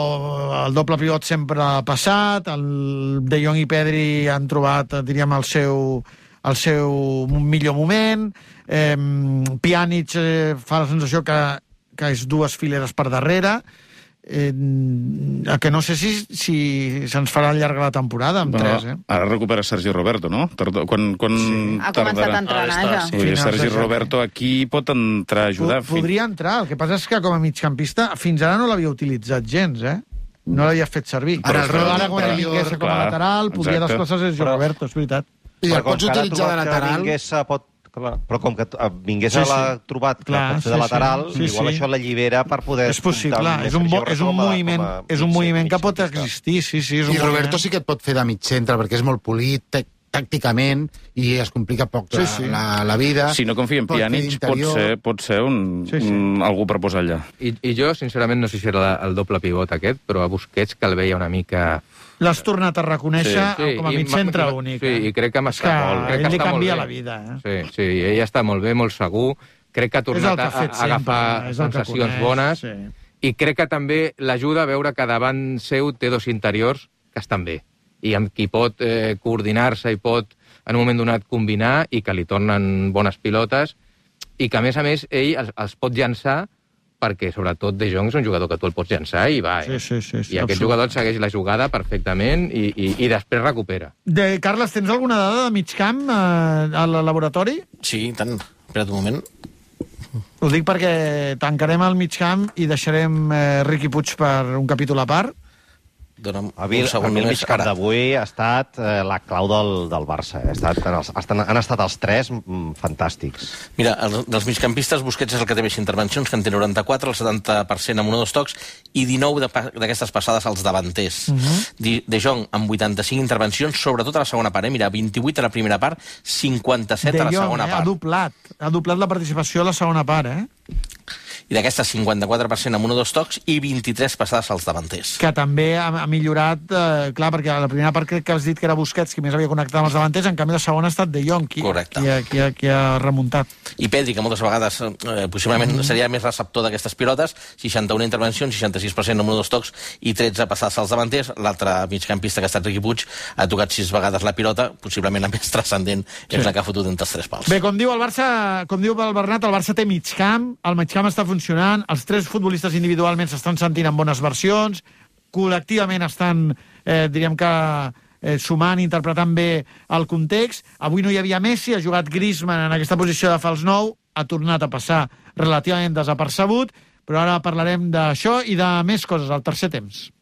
Speaker 3: el doble pivot sempre ha passat, el De Jong i Pedri han trobat, diríem, el seu, el seu millor moment, eh, Pjanic eh, fa la sensació que, que és dues fileres per darrere, eh, que no sé si, si se'ns farà llarga la temporada amb
Speaker 20: bueno,
Speaker 3: tres, eh?
Speaker 20: Ara recupera Sergi Roberto, no? Tardo, quan, quan
Speaker 18: sí. Ha començat a entrenar ja.
Speaker 20: Sí, sí, Sergi Roberto aquí pot entrar a ajudar.
Speaker 3: Podria entrar, el que passa és que com a migcampista fins ara no l'havia utilitzat gens, eh? No l'havia fet servir. Ara, però, ara quan ell vingués com a lateral, podria desplaçar Sergi Roberto, és veritat.
Speaker 2: I el pots utilitzar de lateral?
Speaker 21: Pot... Clar, però com que vingués sí, sí. a la trobat que clar, pot fer de lateral, sí, sí. igual sí, sí. això l'allibera per poder...
Speaker 3: És possible, és un, bo, és un moviment, a, és un moviment que pot existir, sí, sí. És un
Speaker 2: I Roberto sí que et pot fer de mig centre, perquè és molt polit, tàcticament, i es complica poc sí, sí. La, la vida.
Speaker 20: Si no confia en Pjanic, pot ser, pot ser un, sí, sí. un, algú per posar allà.
Speaker 22: I, I jo, sincerament, no sé si era el doble pivot aquest, però a Busquets que el veia una mica...
Speaker 3: L'has tornat a reconèixer sí, sí, com a mig centre únic.
Speaker 22: Sí, i crec que m'està molt bé.
Speaker 3: Ell li canvia la vida. Eh?
Speaker 22: Sí, sí, ell està molt bé, molt segur. Crec que ha tornat que a, a agafar sensacions bones. Sí. I crec que també l'ajuda a veure que davant seu té dos interiors que estan bé. I amb qui pot eh, coordinar-se i pot, en un moment donat, combinar i que li tornen bones pilotes i que, a més a més, ell els, els pot llançar perquè, sobretot, De Jong és un jugador que tu el pots llançar i va, eh?
Speaker 3: Sí, sí, sí, sí,
Speaker 22: I aquest absolut. Jugador segueix la jugada perfectament i, i, i després recupera.
Speaker 3: De, Carles, tens alguna dada de mig camp eh, al laboratori?
Speaker 1: Sí, tant. Espera't un moment.
Speaker 3: Ho dic perquè tancarem el mig camp i deixarem eh, Riqui Puig per un capítol a part.
Speaker 1: Dona'm
Speaker 21: a mi,
Speaker 1: un segon
Speaker 21: a mi el
Speaker 1: només.
Speaker 21: mig camp d'avui ha estat eh, la clau del, del Barça. Ha estat, han, estan, han estat els tres mm, fantàstics.
Speaker 1: Mira, el, dels migcampistes, Busquets és el que té més intervencions, que en té noranta-quatre, el setanta per cent amb un o dos tocs, i dinou d'aquestes passades als davanters. Uh -huh. De Jong amb vuitanta-cinc intervencions, sobretot a la segona part. Eh? Mira, vint-i-vuit a la primera part, cinquanta-set a la segona
Speaker 3: eh?
Speaker 1: part.
Speaker 3: Ha doblat, ha doblat la participació a la segona part, eh?
Speaker 1: I d'aquestes cinquanta-quatre per cent amb un o dos tocs i vint-i-tres passades als davanters.
Speaker 3: Que també ha, ha millorat, eh, clar, perquè a la primera part crec que has dit que era Busquets qui més havia connectat amb els davanters, en canvi la segona ha estat De Jong qui, qui, ha, qui, ha, qui ha remuntat.
Speaker 1: I Pedri, que moltes vegades eh, possiblement mm. seria més receptor d'aquestes pilotes, seixanta-una intervencions, seixanta-sis per cent amb un o dos tocs i tretze passades als davanters. L'altre migcampista que ha estat Riqui Puig ha tocat sis vegades la pilota, possiblement la més transcendent sí. és la que ha fotut entre els tres pals.
Speaker 3: Bé, com diu el Barça, com diu el Bernat, el Barça té migcamp, el migcamp està funcionant, els tres futbolistes individualment s'estan sentint en bones versions, col·lectivament estan, eh, diríem que, eh, sumant, interpretant bé el context. Avui no hi havia Messi, ha jugat Griezmann en aquesta posició de fals nou, ha tornat a passar relativament desapercebut, però ara parlarem d'això i de més coses al tercer temps.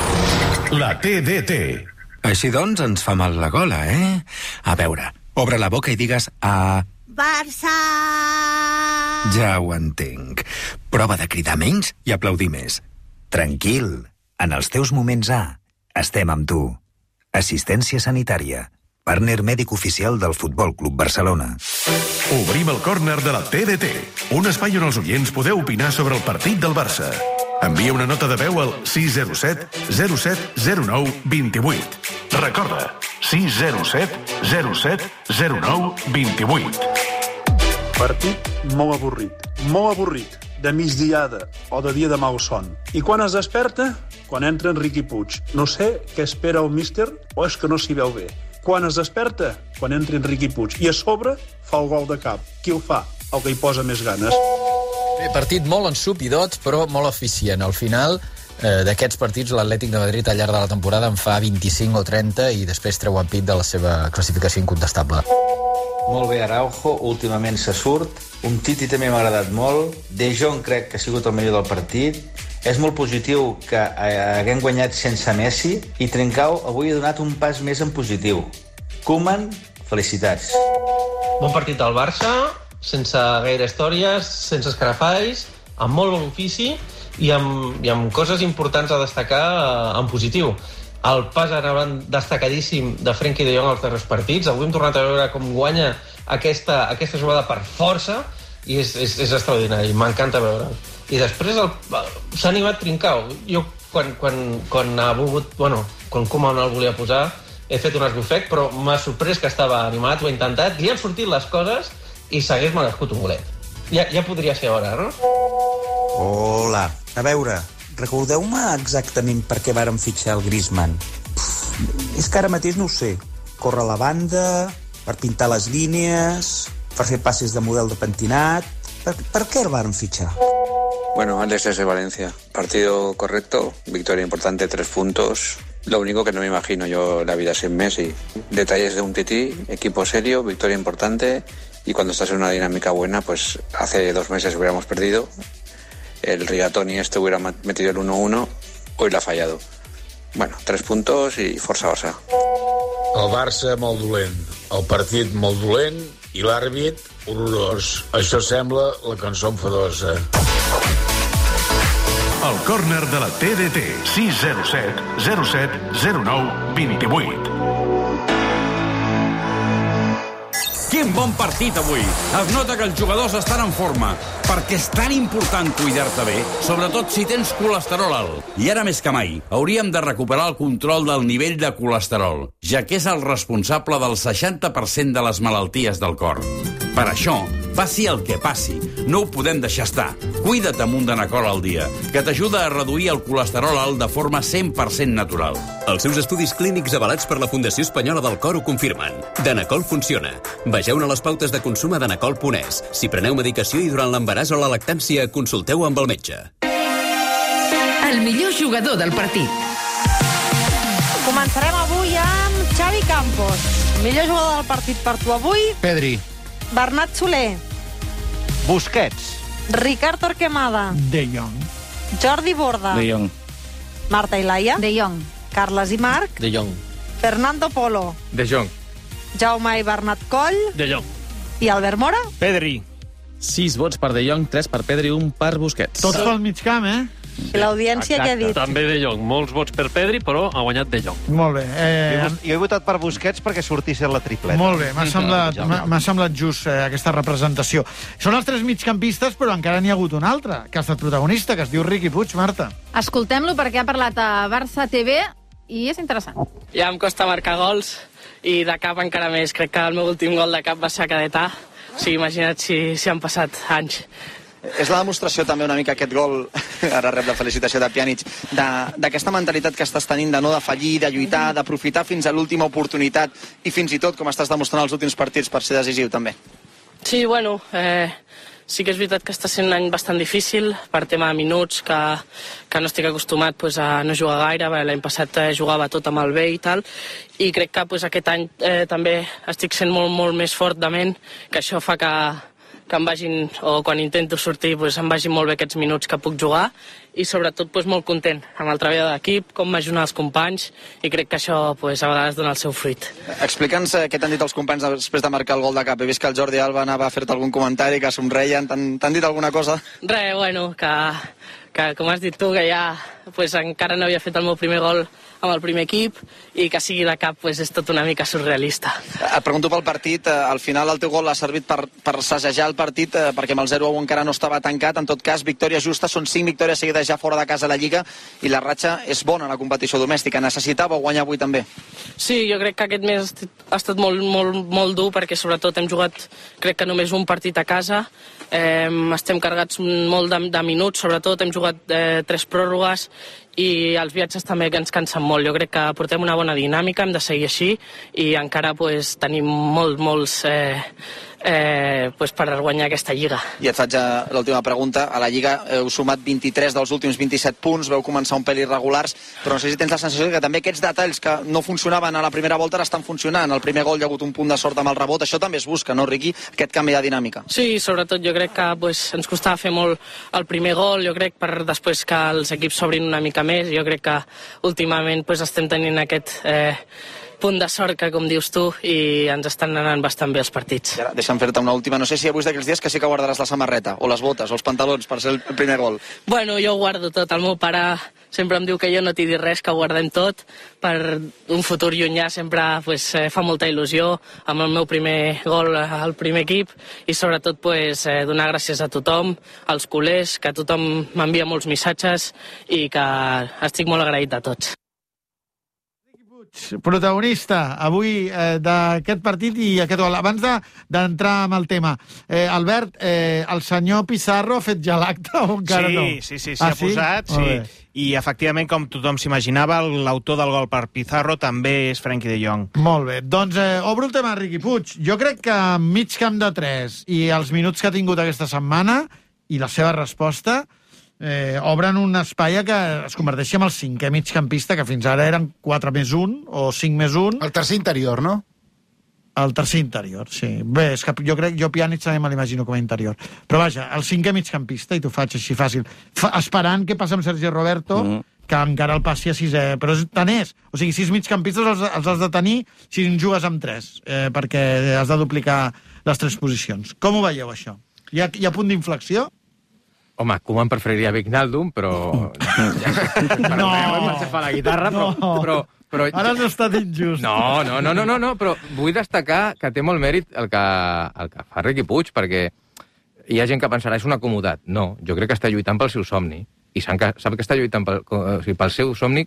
Speaker 5: La T D T.
Speaker 23: Així doncs ens fa mal la gola, eh? A veure, obre la boca i digues a...
Speaker 24: Barça!
Speaker 23: Ja ho entenc. Prova de cridar menys i aplaudir més. Tranquil, en els teus moments A, estem amb tu. Assistència sanitària, partner mèdic oficial del Futbol Club Barcelona.
Speaker 5: Obrim el córner de la T D T, un espai on els oients podeu opinar sobre el partit del Barça. Envia una nota de veu al sis zero set zero set zero nou dos vuit. Recorda, sis zero set zero set zero nou dos vuit.
Speaker 25: Partit molt avorrit, molt avorrit, de migdiada o de dia de mal son. I quan es desperta? Quan entra en Riqui Puig. No sé què espera el míster o és que no s'hi veu bé. Quan es desperta? Quan entra en Riqui Puig. I a sobre fa el gol de cap. Qui el fa? El que hi posa més ganes.
Speaker 26: Bé, partit molt ensupidot, però molt eficient. Al final eh, d'aquests partits l'Atlètic de Madrid al llarg de la temporada en fa vint-i-cinc o trenta i després treu en pit de la seva classificació incontestable.
Speaker 27: Molt bé, Araujo, últimament se surt. Un Titi també m'ha agradat molt. De Jong crec que ha sigut el millor del partit. És molt positiu que haguem guanyat sense Messi i Trincao avui ha donat un pas més en positiu. Koeman, felicitats.
Speaker 28: Bon partit al Barça, sense gaire històries, sense escarafalls, amb molt bon ofici i amb, i amb coses importants a destacar en positiu. el pas anant destacadíssim de Frenkie de Jong als darrers partits. Avui hem tornat a veure com guanya aquesta, aquesta jugada per força i és, és, és extraordinari, m'encanta veure. I després el, s'ha animat Trincao. Jo, quan, quan, quan ha volgut, bueno, quan Koeman el volia posar, he fet un esbufec, però m'ha sorprès que estava animat, ho he intentat, li han sortit les coses i s'hagués merescut un golet. Ja, ja podria ser hora, no?
Speaker 6: Hola. A veure, recordeu-me exactament per què vàrem fitxar el Griezmann. Pff, és que ara mateix no ho sé. Corre a la banda, per pintar les línies, per fer passes de model de pentinat... Per, per què el vàrem fitxar?
Speaker 10: Bueno, Alex desde Valencia. Partido correcto, victoria importante, tres puntos... Lo único que no me imagino yo la vida sin Messi. Detalles de un tití, equipo serio, victoria importante y cuando estás en una dinámica buena, pues hace dos meses hubiéramos perdido, el Rigatoni este hubiera metido el uno uno, hoy la ha fallado. Bueno, tres puntos i força Barça.
Speaker 11: El Barça molt dolent, el partit molt dolent i l'àrbit horrorós. Això sembla la cançó enfadosa.
Speaker 5: El córner de la T D T, sis zero set zero set zero nou dos vuit.
Speaker 12: Quin bon partit avui! Es nota que els jugadors estan en forma, perquè és tan important cuidar-te bé, sobretot si tens colesterol alt. I ara més que mai, hauríem de recuperar el control del nivell de colesterol, ja que és el responsable del seixanta per cent de les malalties del cor. Per això, passi el que passi, no ho podem deixar estar. Cuida't amb un Danacol al dia, que t'ajuda a reduir el colesterol alt de forma cent per cent natural.
Speaker 13: Els seus estudis clínics avalats per la Fundació Espanyola del Cor ho confirmen. Danacol funciona. Vegeu-ne les pautes de consum a danacol punt es. Si preneu medicació i durant l'embaràs o la lactància, consulteu amb el metge.
Speaker 14: El millor jugador del partit.
Speaker 15: Començarem avui amb Xavi Campos. Millor jugador del partit per tu avui?
Speaker 2: Pedri.
Speaker 15: Bernat Soler.
Speaker 21: Busquets.
Speaker 15: Ricard Torquemada.
Speaker 3: De Jong.
Speaker 15: Jordi Borda.
Speaker 20: De Jong.
Speaker 15: Marta Ilaia.
Speaker 18: De Jong.
Speaker 15: Carles i Marc.
Speaker 1: De Jong.
Speaker 15: Fernando Polo.
Speaker 22: De Jong.
Speaker 15: Jaume i Bernat Coll.
Speaker 24: De Jong.
Speaker 15: I Albert Mora.
Speaker 24: Pedri. Sis vots per De Jong, tres per Pedri, un per Busquets.
Speaker 3: Tots pel mig camp, eh?
Speaker 15: I l'audiència què ha dit?
Speaker 24: També De Jong. Molts vots per Pedri, però ha guanyat De Jong.
Speaker 3: Molt bé. Eh...
Speaker 21: Jo, jo he votat per Busquets perquè sortís la tripleta.
Speaker 3: Molt bé, m'ha semblat, m'ha semblat just eh, aquesta representació. Són els tres migcampistes, però encara n'hi ha hagut un altre, que ha estat protagonista, que es diu Riqui Puig, Marta.
Speaker 18: Escoltem-lo perquè ha parlat a Barça T V i és interessant.
Speaker 29: Ja em costa marcar gols i de cap encara més. Crec que el meu últim gol de cap va ser a Cadetà. O sigui, imagina't si, si han passat anys.
Speaker 30: És la demostració també una mica aquest gol, ara rep la felicitació de Pjanic, d'aquesta mentalitat que estàs tenint de no defallir, de lluitar, d'aprofitar fins a l'última oportunitat i fins i tot com estàs demostrant els últims partits per ser decisiu també.
Speaker 29: Sí, bueno, eh, sí que és veritat que està sent un any bastant difícil per tema de minuts, que, que no estic acostumat pues, a no jugar gaire, l'any passat eh, jugava tot amb el B i tal, i crec que pues, aquest any eh, també estic sent molt, molt més fort de ment, que això fa que que em vagin, o quan intento sortir, pues, em vagin molt bé aquests minuts que puc jugar i sobretot pues, molt content amb el treball de l'equip, com m'ajuden els companys i crec que això pues, a vegades dona el seu fruit.
Speaker 30: Explica'ns eh, què t'han dit els companys després de marcar el gol de cap. He vist que el Jordi Alba anava a fer-te algun comentari, que somreien, t'han dit alguna cosa?
Speaker 29: Res, bueno, que, que com has dit tu, que ja pues, encara no havia fet el meu primer gol amb el primer equip i que sigui de cap pues, és tot una mica surrealista.
Speaker 30: Et pregunto pel partit, al final el teu gol ha servit per, per assajar el partit eh, perquè amb el zero a u encara no estava tancat, en tot cas victòria justa, són cinc victòries seguides ja fora de casa a la Lliga i la ratxa és bona en la competició domèstica, necessitava guanyar avui també.
Speaker 29: Sí, jo crec que aquest mes ha estat molt, molt, molt dur perquè sobretot hem jugat crec que només un partit a casa, eh, estem carregats molt de, de minuts, sobretot hem jugat eh, tres pròrrogues i els viatges també que ens cansen molt. Jo crec que portem una bona dinàmica, hem de seguir així i encara pues, tenim molt, molts eh, eh, pues, per guanyar aquesta Lliga.
Speaker 30: I et faig l'última pregunta. A la Lliga heu sumat vint-i-tres dels últims vint-i-set punts, veu començar un pel irregulars, però no sé si tens la sensació que també aquests detalls que no funcionaven a la primera volta ara estan funcionant. Al primer gol hi ha hagut un punt de sort amb el rebot, això també es busca, no, Riqui? Aquest canvi de dinàmica.
Speaker 29: Sí, sobretot jo crec que pues, ens costava fer molt el primer gol, jo crec per després que els equips s'obrin una mica més, jo crec que últimament pues, estem tenint aquest, eh, punt de sort que, com dius tu, i ens estan anant bastant bé els partits.
Speaker 30: I ara, deixa'm fer-te una última. No sé si avui és d'aquells dies que sí que guardaràs la samarreta, o les botes, o els pantalons, per ser el primer gol.
Speaker 29: Bueno, jo ho guardo tot. El meu pare sempre em diu que jo no t'hi dic res, que ho guardem tot. Per un futur llunyà sempre pues, fa molta il·lusió amb el meu primer gol al primer equip i sobretot pues, donar gràcies a tothom, als culers, que tothom m'envia molts missatges i que estic molt agraït a tots.
Speaker 3: Protagonista avui eh, d'aquest partit i aquest gol. Abans d'entrar de, amb el tema, eh, Albert, eh, el senyor Pizarro ha fet ja l'acte o encara
Speaker 4: sí,
Speaker 3: no?
Speaker 4: Sí, sí, s'ha ah, sí? posat, sí. I efectivament, com tothom s'imaginava, l'autor del gol per Pizarro també és Frenkie de Jong.
Speaker 3: Molt bé. Doncs eh, obro el tema Riqui Puig. Jo crec que mig camp de tres i els minuts que ha tingut aquesta setmana i la seva resposta Eh, obren un espai que es converteixi en el cinquè migcampista, que fins ara eren quatre més un o cinc més un.
Speaker 2: El tercer interior, no?
Speaker 3: El tercer interior, sí. Bé, és que jo crec, jo Pjanic també me l'imagino com a interior. Però vaja, el cinquè migcampista, i t'ho faig així fàcil. Fa, esperant què passa amb Sergi Roberto, mm. que encara el passi a sisè. Però tant és. O sigui, sis migcampistes els, els has de tenir si en jugues amb tres, eh, perquè has de duplicar les tres posicions. Com ho veieu, això? Hi ha, hi ha punt d'inflexió?
Speaker 22: Home, Koeman preferiria Wijnaldum, però...
Speaker 3: no!
Speaker 22: No fa la guitarra, però,
Speaker 3: no.
Speaker 22: però, però...
Speaker 3: Ara has estat injust.
Speaker 22: No, no, no, no, no, no, però vull destacar que té molt mèrit el que, el que fa Riqui Puig, perquè hi ha gent que pensarà és una comoditat. No, jo crec que està lluitant pel seu somni. I sap que, sap que està lluitant pel, o sigui, pel seu somni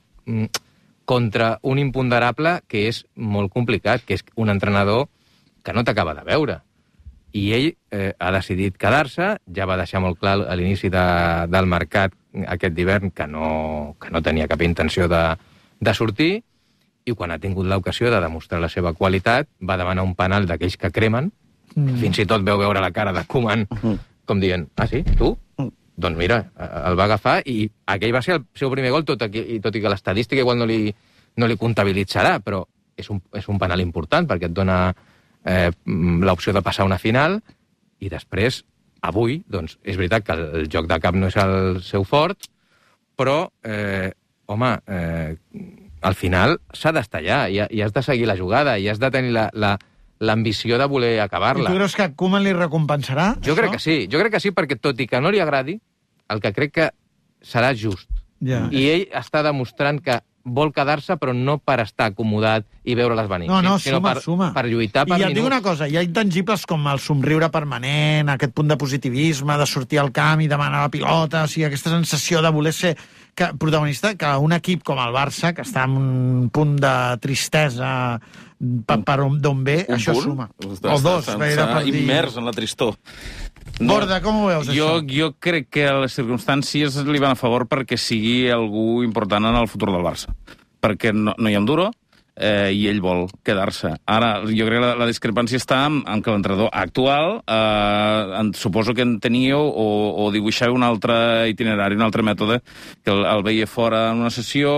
Speaker 22: contra un imponderable que és molt complicat, que és un entrenador que no t'acaba de veure. I ell eh, ha decidit quedar-se, ja va deixar molt clar a l'inici de, del mercat aquest d'hivern que no, que no tenia cap intenció de, de sortir, i quan ha tingut l'ocasió de demostrar la seva qualitat, va demanar un penal d'aquells que cremen, mm. fins i tot veu veure la cara de Koeman, mm. com dient, ah, sí, tu? Mm. Doncs mira, el va agafar, i aquell va ser el seu primer gol, tot, aquí, tot i que l'estadística igual no li, no li comptabilitzarà, però és un, és un penal important, perquè et dona Eh, l'opció de passar una final, i després, avui, doncs, és veritat que el joc de cap no és el seu fort, però, eh, home, eh, al final s'ha d'estar allà, i, i has de seguir la jugada, i has de tenir la, la, l'ambició de voler acabar-la.
Speaker 3: I tu creus que Koeman li recompensarà?
Speaker 22: Jo això? crec que sí, jo crec que sí, perquè tot i que no li agradi, el que crec que serà just.
Speaker 3: Ja.
Speaker 22: I ell està demostrant que vol quedar-se, però no per estar acomodat i veure-les venir.
Speaker 3: No, no,
Speaker 22: sinó
Speaker 3: suma,
Speaker 22: per,
Speaker 3: suma.
Speaker 22: per lluitar per
Speaker 3: I ja
Speaker 22: minuts.
Speaker 3: et dic una cosa, hi ha intangibles com el somriure permanent, aquest punt de positivisme, de sortir al camp i demanar la pilota, o sigui, aquesta sensació de voler ser que, protagonista, que un equip com el Barça, que està en un punt de tristesa per, per d'on ve,
Speaker 20: un
Speaker 3: això
Speaker 20: punt?
Speaker 3: suma.
Speaker 20: Està,
Speaker 3: o dos,
Speaker 20: està,
Speaker 3: està,
Speaker 20: està immers en la tristor.
Speaker 3: No, Borda, com ho veus,
Speaker 20: jo,
Speaker 3: això?
Speaker 20: Jo crec que les circumstàncies li van a favor perquè sigui algú important en el futur del Barça. Perquè no, no hi ha Enduro, eh, i ell vol quedar-se. Ara, jo crec que la, la discrepància està en, en que l'entrenador actual, eh, en, suposo que en teníeu o, o dibuixava un altre itinerari, un altre mètode, que el, el veia fora en una sessió,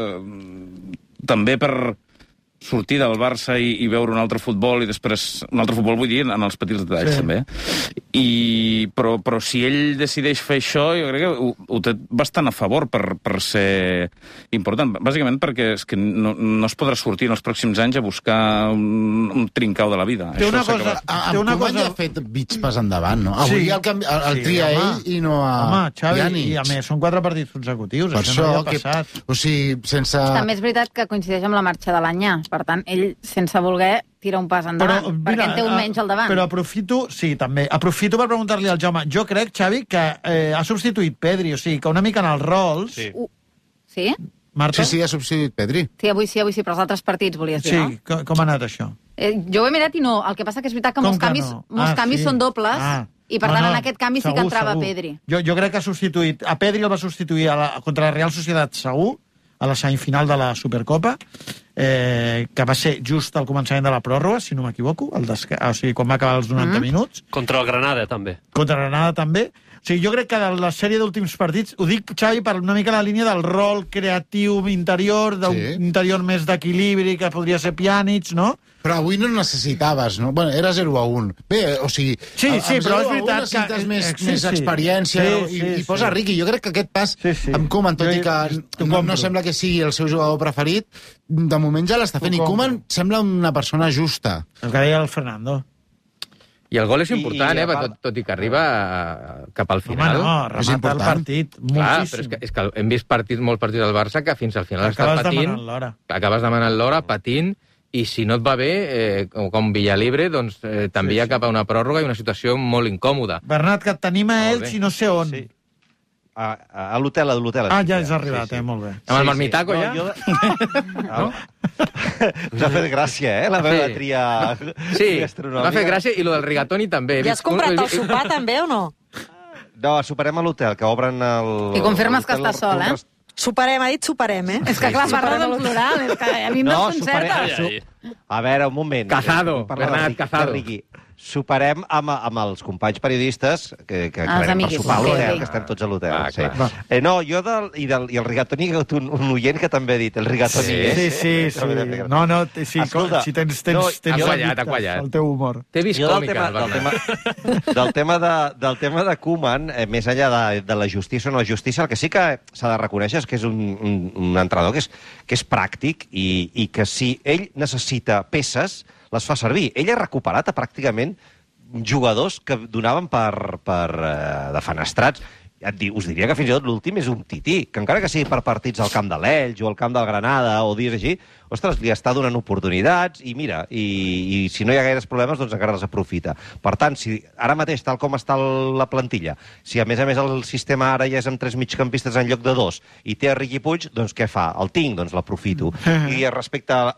Speaker 20: eh, també per sortir del Barça i, i veure un altre futbol, i després un altre futbol, vull dir, en els petits detalls, sí. també. I, però, però si ell decideix fer això, jo crec que ho, ho té bastant a favor per, per ser important. Bàsicament perquè és que no, no es podrà sortir en els pròxims anys a buscar un, un trincau de la vida.
Speaker 2: Té una això cosa... Amb una cosa... ja ha fet mig pas endavant, no? Avui sí. el, canvi, el, el sí, tria home. ell i no a
Speaker 3: Home, Xavi,
Speaker 2: Pjanic.
Speaker 3: I a més, són quatre partits consecutius.
Speaker 2: Per
Speaker 3: això,
Speaker 2: això
Speaker 3: no havia
Speaker 2: que,
Speaker 3: passat.
Speaker 2: O sigui, sense...
Speaker 18: També és veritat que coincideix amb la marxa de l'Anyà. Per tant, ell, sense voler, tira un pas endavant, però, mira, perquè en té un menys al davant.
Speaker 3: Però aprofito, sí, també, aprofito per preguntar-li al Jaume. Jo crec, Xavi, que eh, ha substituït Pedri, o sigui, que una mica en els rols...
Speaker 18: Sí? Uh, sí?
Speaker 3: Marta?
Speaker 2: Sí, sí, ha substituït Pedri.
Speaker 18: Sí, avui sí, avui sí, però els altres partits volies dir,
Speaker 3: sí,
Speaker 18: no?
Speaker 3: Sí, com, com ha anat això?
Speaker 18: Eh, jo ho he mirat i no. El que passa que és veritat que molts
Speaker 3: que
Speaker 18: canvis,
Speaker 3: no?
Speaker 18: molts
Speaker 3: ah,
Speaker 18: canvis
Speaker 3: sí.
Speaker 18: són dobles,
Speaker 3: ah.
Speaker 18: i per
Speaker 3: no,
Speaker 18: tant
Speaker 3: no,
Speaker 18: en aquest canvi
Speaker 3: segur,
Speaker 18: sí que entrava
Speaker 3: segur.
Speaker 18: Pedri.
Speaker 3: Jo, jo crec que ha substituït... A Pedri el va substituir a la, contra la Real Societat segur, a la semifinal de la Supercopa, eh, que va ser just al començament de la pròrroga, si no m'equivoco, o sigui, quan va acabar els noranta mm. minuts.
Speaker 7: Contra el Granada, també.
Speaker 3: Contra el Granada, també. O sigui, jo crec que de la sèrie d'últims partits, ho dic, Xavi, per una mica la línia del rol creatiu interior, d'un sí. interior més d'equilibri, que podria ser Pjanic, no?
Speaker 2: però avui no necessitaves, no? Bueno, era zero a un. Bé, o sigui,
Speaker 3: sí, sí, però és veritat
Speaker 2: necessites
Speaker 3: que...
Speaker 2: més,
Speaker 3: sí,
Speaker 2: més
Speaker 3: sí.
Speaker 2: experiència
Speaker 3: sí,
Speaker 2: i,
Speaker 3: sí,
Speaker 2: i posa
Speaker 3: sí.
Speaker 2: Riqui. Jo crec que aquest pas sí, sí. amb Koeman, tot jo, i que no, no sembla que sigui el seu jugador preferit, de moment ja l'està fent. I Koeman sembla una persona justa.
Speaker 3: El que deia el Fernando.
Speaker 22: I el gol és important,
Speaker 21: I, i,
Speaker 22: eh? Tot, tot i que arriba cap al final.
Speaker 3: Home, no, remata el partit moltíssim.
Speaker 22: Clar, però és que, és que hem vist partits, molts partits del Barça que fins al final estàs patint.
Speaker 3: Demanant l'hora.
Speaker 22: Acabes demanant l'hora, patint, i si no et va bé, eh, com Villalibre, doncs eh, t'envia sí, sí. cap a una pròrroga i una situació molt incòmoda.
Speaker 3: Bernat, que et tenim a ells i no sé on. Sí.
Speaker 21: A, a l'hotel, a l'hotel.
Speaker 3: Ah, ja has arribat, sí, sí. eh, molt bé.
Speaker 22: Amb el Marmitaco,
Speaker 21: sí,
Speaker 22: ja?
Speaker 21: No, jo... no? Us ha fet gràcia, eh, la meva sí. tria
Speaker 22: sí,
Speaker 21: gastronòmica.
Speaker 22: M'ha fet gràcia, i lo del rigatoni també.
Speaker 15: Ja has comprat el sopar, també, o no?
Speaker 21: No, soparem a l'hotel, que obren el...
Speaker 18: I confirmes que està sol, eh?
Speaker 15: Soparem, ha dit soparem, eh?
Speaker 18: És que clar, parla del plural, és que a mi em
Speaker 21: no,
Speaker 18: desconcerta.
Speaker 21: Su... A veure, un moment.
Speaker 22: Cazado, Bernat, Cazado.
Speaker 21: Soparem amb, amb els companys periodistes que, que
Speaker 18: ah,
Speaker 21: quedarem per sopar a l'hotel,
Speaker 18: sí.
Speaker 21: que estem tots a l'hotel.
Speaker 22: Ah,
Speaker 21: sí. eh, no, jo del, i, del, i el rigatoni, un, un oient que també ha dit, el rigatoni.
Speaker 3: Sí,
Speaker 21: eh?
Speaker 3: sí, sí. sí. No, no, sí, Escolta, si tens, tens,
Speaker 21: no,
Speaker 3: tens
Speaker 22: ha guanyat, ha guanyat.
Speaker 3: El teu humor.
Speaker 22: T'he vist còmica,
Speaker 21: del tema, del, tema, del, tema de, del tema de Koeman, eh, més enllà de, de la justícia o no la justícia, el que sí que s'ha de reconèixer és que és un, un, un entrenador que és, que és pràctic i, i que si ell necessita peces, les fa servir. Ell ha recuperat a pràcticament jugadors que donaven per, per uh, defenestrats. Us diria que fins i tot l'últim és un tití, que encara que sigui per partits al camp de l'Elx o al camp del Granada o dies així, ostres, li està donant oportunitats i mira, i, i si no hi ha gaires problemes, doncs encara les aprofita. Per tant, si ara mateix, tal com està la plantilla, si a més a més el sistema ara ja és amb tres migcampistes en lloc de dos i té a Riqui Puig, doncs què fa? El tinc, doncs l'aprofito. I respecte a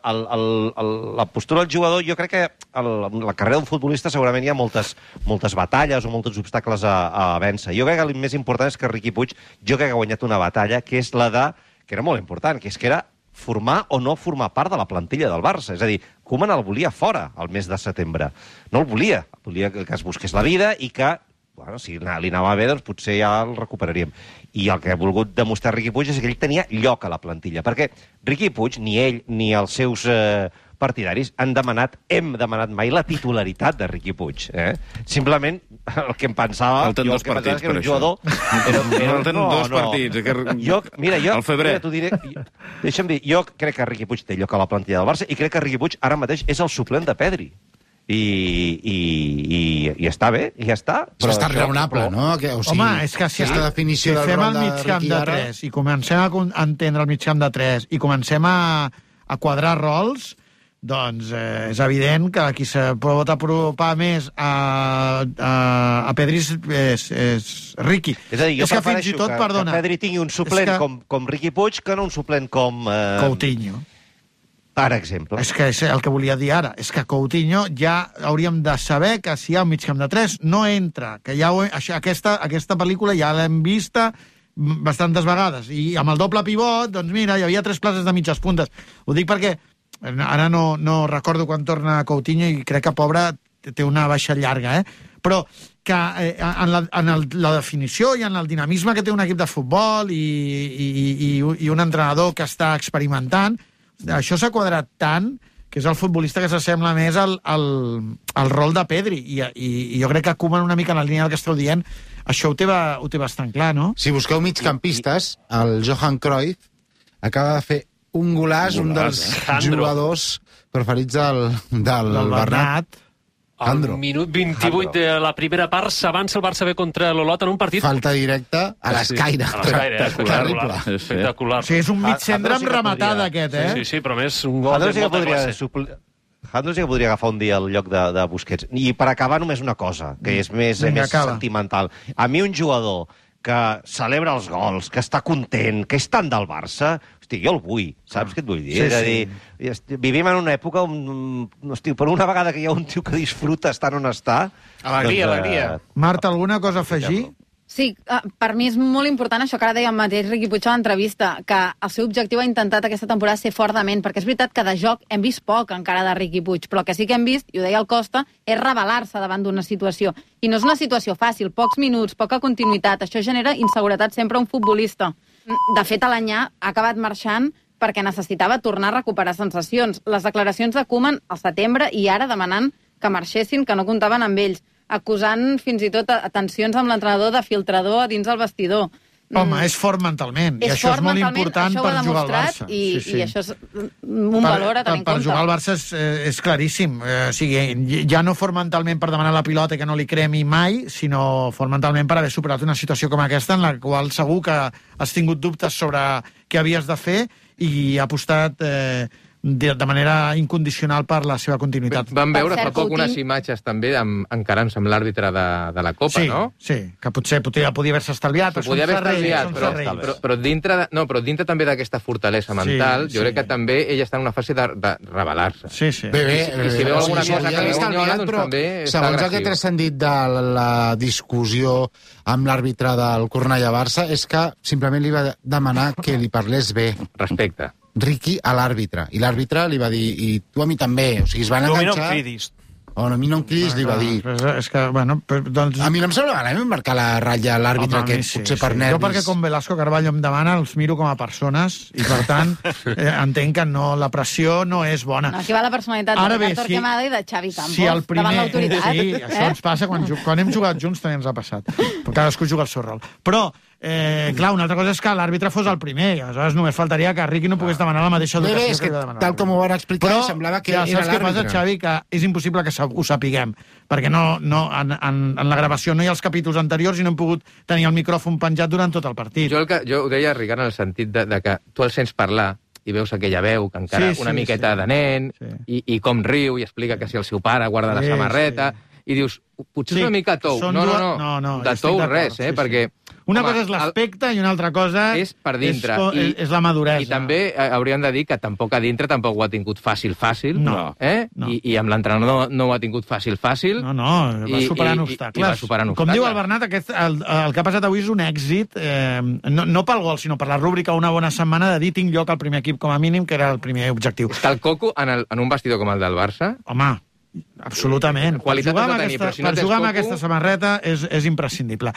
Speaker 21: la postura del jugador, jo crec que el, la carrera d'un futbolista segurament hi ha moltes, moltes batalles o molts obstacles a, a vèncer. Jo crec que el més important és que Riqui Puig, jo crec que ha guanyat una batalla, que és la de, que era molt important, que és que era formar o no formar part de la plantilla del Barça. És a dir, Koeman el volia fora el mes de setembre. No el volia. Volia que es busqués la vida i que, bueno, si li anava bé, doncs potser ja el recuperaríem. I el que ha volgut demostrar Riqui Puig és que ell tenia lloc a la plantilla. Perquè Riqui Puig, ni ell ni els seus eh, partidaris han demanat, hem demanat mai la titularitat de Riqui Puig. Eh? Simplement, el que em pensava...
Speaker 20: Falten dos partits, per això.
Speaker 21: Jugador, era, era,
Speaker 20: Falten
Speaker 21: no,
Speaker 20: dos
Speaker 21: no.
Speaker 20: partits. Que...
Speaker 21: Jo, mira, jo...
Speaker 20: El febrer.
Speaker 21: Mira, diré, deixa'm dir, jo crec que Riqui Puig té lloc a la plantilla del Barça i crec que Riqui Puig ara mateix és el suplent de Pedri. I, i, i, i està bé, i ja està.
Speaker 2: Però està raonable, però... no? Que, o sigui,
Speaker 3: home, és que si,
Speaker 2: aquesta definició
Speaker 3: si
Speaker 2: del
Speaker 3: fem
Speaker 2: rol
Speaker 3: el
Speaker 2: de
Speaker 3: migcamp
Speaker 2: Riqui
Speaker 3: de
Speaker 2: ara...
Speaker 3: tres i comencem a entendre el migcamp de tres i comencem a, a quadrar rols, doncs eh, és evident que qui se pot apropar més a, a, a Pedri és, és, és Riqui.
Speaker 21: És a dir, jo
Speaker 3: és que fins i tot,
Speaker 21: que,
Speaker 3: perdona,
Speaker 21: que Pedri tingui un suplent
Speaker 3: que...
Speaker 21: com, com Riqui Puig que no un suplent com... Eh...
Speaker 3: Coutinho.
Speaker 21: Per exemple.
Speaker 3: És que és el que volia dir ara. És que Coutinho ja hauríem de saber que si hi ha un migcamp de tres no entra. Que ja ho, això, aquesta, aquesta pel·lícula ja l'hem vista bastantes vegades. I amb el doble pivot, doncs mira, hi havia tres places de mitges puntes. Ho dic perquè ara no, no recordo quan torna Coutinho i crec que, pobre, té una baixa llarga, eh? Però que eh, en, la, en el, la definició i en el dinamisme que té un equip de futbol i, i, i, i un entrenador que està experimentant, això s'ha quadrat tant que és el futbolista que s'assembla més al, al, al rol de Pedri. I, i, i jo crec que Koeman, una mica en la línia del que esteu dient, això ho té, ho té bastant clar, no?
Speaker 2: Si busqueu migcampistes, el Johan Cruyff acaba de fer un golàs, un, golàs, un dels eh? jugadors preferits del, del, del Bernat. Bernat.
Speaker 7: Al minut vint-i-vuit de la primera part s'avança el Barça B contra l'Olot en un partit...
Speaker 2: Falta directa a l'escaire.
Speaker 7: Sí, a l'escaire, espectacular. Espectacular.
Speaker 3: Sí, és un mig centre amb rematada, aquest, eh?
Speaker 7: Sí, sí, però més un gol de molta classe.
Speaker 21: Supl... Handel sí que podria agafar un dia el lloc de, de Busquets. I per acabar només una cosa, que és més,
Speaker 3: Vinga,
Speaker 21: més sentimental. A mi un jugador que celebra els gols, que està content, que és tant del Barça... Hosti, jo el vull, saps què et vull dir? Sí, és a dir, sí. Vivim en una època on, hosti, per una vegada que hi ha un tio que disfruta estant on està...
Speaker 4: Alegria, doncs, alegria.
Speaker 21: Eh...
Speaker 3: Marta, alguna cosa a afegir?
Speaker 18: Sí, per mi és molt important això que ara deia el mateix Riqui Puig a l'entrevista, que el seu objectiu ha intentat aquesta temporada ser fort de ment, perquè és veritat que de joc hem vist poc encara de Riqui Puig, però el que sí que hem vist, i ho deia el Costa, és rebel·lar-se davant d'una situació. I no és una situació fàcil, pocs minuts, poca continuïtat, això genera inseguretat sempre a un futbolista. De fet, a l'Anyà ha acabat marxant perquè necessitava tornar a recuperar sensacions. Les declaracions de Koeman al setembre i ara demanant que marxessin, que no comptaven amb ells, acusant fins i tot tensions amb l'entrenador de filtrador a dins el vestidor.
Speaker 3: Home, és fort mentalment, i
Speaker 18: és
Speaker 3: això és molt
Speaker 18: mentalment,
Speaker 3: important per jugar al Barça.
Speaker 18: I,
Speaker 3: sí, sí.
Speaker 18: i això és un valor a tenir en compte.
Speaker 3: Per jugar al Barça és, és claríssim. Eh, o sigui, ja no fort mentalment per demanar la pilota i que no li cremi mai, sinó fort mentalment per haver superat una situació com aquesta en la qual segur que has tingut dubtes sobre què havies de fer i ha apostat eh, de, de manera incondicional per la seva continuïtat.
Speaker 22: Vam veure fa poc unes imatges també encarant-se amb l'àrbitre de, de la Copa,
Speaker 3: sí,
Speaker 22: no?
Speaker 3: Sí, que potser podia, podia haver-se estalviat.
Speaker 22: Podia haver estalviat, però, però, però, dintre de, no, però dintre també d'aquesta fortalesa mental, sí, jo sí. crec que també ella està en una fase de, de rebel·lar-se.
Speaker 3: Sí, sí.
Speaker 2: Bé, bé,
Speaker 22: I, i si veu alguna
Speaker 2: sí,
Speaker 22: cosa que li estalviat, doncs també està
Speaker 2: segons
Speaker 22: agressiu.
Speaker 2: el que he transcendit de la discussió amb l'àrbitre del Cornellà-Barça és que simplement li va demanar que li parlés bé.
Speaker 22: Respecte.
Speaker 2: Riqui a l'àrbitre. I l'àrbitre li va dir, i tu a mi també. O sigui, es van enganxar...
Speaker 4: Tu a mi no em cridis.
Speaker 2: O no, a mi no em cridis, li va dir.
Speaker 3: És que, bueno, doncs...
Speaker 2: A mi no em sembla malament marcar la ratlla a l'àrbitre, que sí, potser per
Speaker 3: sí.
Speaker 2: nervis...
Speaker 3: Jo perquè com Velasco Carballo em demana, els miro com a persones, i per tant eh, entenc que no, la pressió no és bona.
Speaker 18: No, aquí va la personalitat
Speaker 3: Ara
Speaker 18: de
Speaker 3: bé,
Speaker 18: Ricardo
Speaker 3: si,
Speaker 18: Torquemada i de Xavi Campos,
Speaker 3: si el primer,
Speaker 18: davant l'autoritat.
Speaker 3: Sí, això
Speaker 18: eh?
Speaker 3: ens passa quan, quan hem jugat junts, també ens ha passat. Cadascú juga el seu rol. Però, eh, clar, una altra cosa és que l'àrbitre fos el primer, i aleshores només faltaria que Riqui no pogués demanar la mateixa educació
Speaker 2: bé, bé, és que,
Speaker 3: que demanar.
Speaker 2: tal com ho van explicar,
Speaker 3: però,
Speaker 2: semblava que
Speaker 3: ja,
Speaker 2: era
Speaker 3: saps què passa,
Speaker 2: l'àrbitre.
Speaker 3: Xavi? Que és impossible que ho sapiguem, perquè no, no, en, en, en la gravació no hi ha els capítols anteriors i no hem pogut tenir el micròfon penjat durant tot el partit.
Speaker 22: Jo, el que, jo ho deia, Ricard, en el sentit de, de que tu el sents parlar i veus aquella veu, que encara
Speaker 3: sí,
Speaker 22: una
Speaker 3: sí,
Speaker 22: miqueta
Speaker 3: sí.
Speaker 22: de nen,
Speaker 3: sí.
Speaker 22: i, i com riu i explica que si el seu pare guarda la
Speaker 3: sí,
Speaker 22: samarreta, sí. i dius, potser
Speaker 3: sí,
Speaker 22: una mica tou. No, no, no,
Speaker 3: no, no,
Speaker 22: de tou res, eh,
Speaker 3: sí,
Speaker 22: perquè...
Speaker 3: Sí. Una
Speaker 22: home,
Speaker 3: cosa és l'aspecte i una altra cosa
Speaker 22: és per dintre.
Speaker 3: És,
Speaker 22: I,
Speaker 3: és la maduresa.
Speaker 22: I també eh, hauríem de dir que tampoc a dintre tampoc ho ha tingut fàcil, fàcil.
Speaker 3: No.
Speaker 22: Eh?
Speaker 3: no.
Speaker 22: I, I amb l'entrenador no, no ho ha tingut fàcil, fàcil.
Speaker 3: No, no, va superant
Speaker 22: i,
Speaker 3: obstacles.
Speaker 22: I, i va superant
Speaker 3: Com
Speaker 22: obstacles.
Speaker 3: diu el Bernat, aquest, el, el que ha passat avui és un èxit, eh, no, no pel gol, sinó per la rúbrica una bona setmana de dir tinc lloc al primer equip com a mínim, que era el primer objectiu.
Speaker 22: És que el Coco, en, el, en un vestidor com el del Barça...
Speaker 3: Home, absolutament. Per jugar, amb,
Speaker 22: tenir,
Speaker 3: aquesta,
Speaker 22: si no
Speaker 3: per jugar amb
Speaker 22: coco...
Speaker 3: aquesta samarreta és, és imprescindible.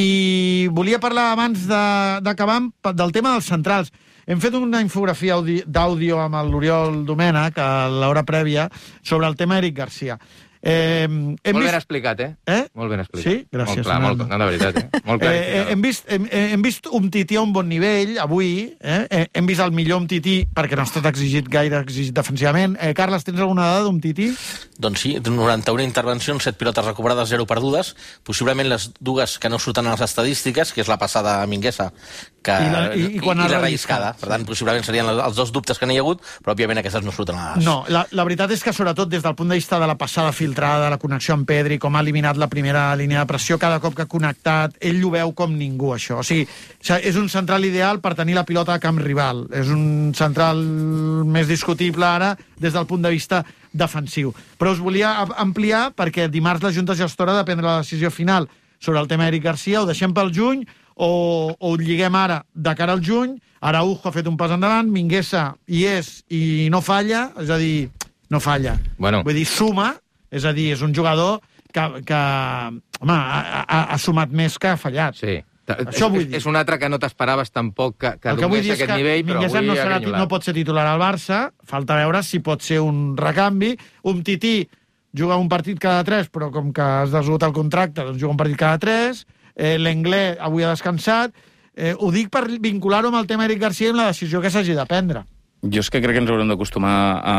Speaker 3: I volia parlar abans d'acabar del tema dels centrals. Hem fet una infografia d'àudio amb l'Oriol Domènech a l'hora prèvia sobre el tema Eric Garcia. Eh, hem
Speaker 22: molt
Speaker 3: vist...
Speaker 22: ben explicat, eh?
Speaker 3: eh?
Speaker 22: Molt ben explicat.
Speaker 3: Sí? Gràcies.
Speaker 22: Molt clar, molt, no, de veritat, eh? Molt clar.
Speaker 3: Eh, hem, vist, hem, hem vist un Tití a un bon nivell, avui. Eh? Hem vist el millor un Tití, perquè no ha estat exigit gaire exigit defensivament. Eh, Carles, tens alguna dada d'un Tití?
Speaker 1: Doncs sí, noranta-una intervencions, set pilotes recuperades, zero perdudes. Possiblement les dues que no surten a les estadístiques, que és la passada a Minguesa, que,
Speaker 3: I la, i, i,
Speaker 1: i,
Speaker 3: quan
Speaker 1: i la relliscada. Per tant, possiblement serien els dos dubtes que n'hi ha hagut, però òbviament aquestes no surten a les...
Speaker 3: No, la, la veritat és que sobretot des del punt de vista de la passada filtrada, de la connexió amb Pedri, com ha eliminat la primera línia de pressió, cada cop que ha connectat, ell ho veu com ningú, això. O sigui, és un central ideal per tenir la pilota a camp rival. És un central més discutible ara des del punt de vista defensiu. Però us volia ampliar perquè dimarts la Junta Gestora ha de prendre la decisió final sobre el tema Eric Garcia, ho deixem pel juny o, o ho lliguem ara de cara al juny. Araujo ha fet un pas endavant, Minguesa hi és i no falla, és a dir, no falla.
Speaker 22: Bueno.
Speaker 3: Vull dir, suma, és a dir, és un jugador que, que home, ha, ha, ha sumat més que ha fallat.
Speaker 22: Sí.
Speaker 3: Això vull dir.
Speaker 22: És un altre que no t'esperaves tampoc que, que
Speaker 3: el que vull dir
Speaker 22: aquest
Speaker 3: és que
Speaker 22: nivell, però
Speaker 3: Minguesa
Speaker 22: avui
Speaker 3: no,
Speaker 22: ha
Speaker 3: serà,
Speaker 22: granyolat.
Speaker 3: no pot ser titular al Barça, falta veure si pot ser un recanvi. Un Tití juga un partit cada tres, però com que has d'esgotar el contracte, doncs juga un partit cada tres. Eh, L'Englè avui ha descansat. Eh, ho dic per vincular-ho amb el tema Eric Garcia i amb la decisió que s'hagi de prendre.
Speaker 20: Jo és que crec que ens haurem d'acostumar a,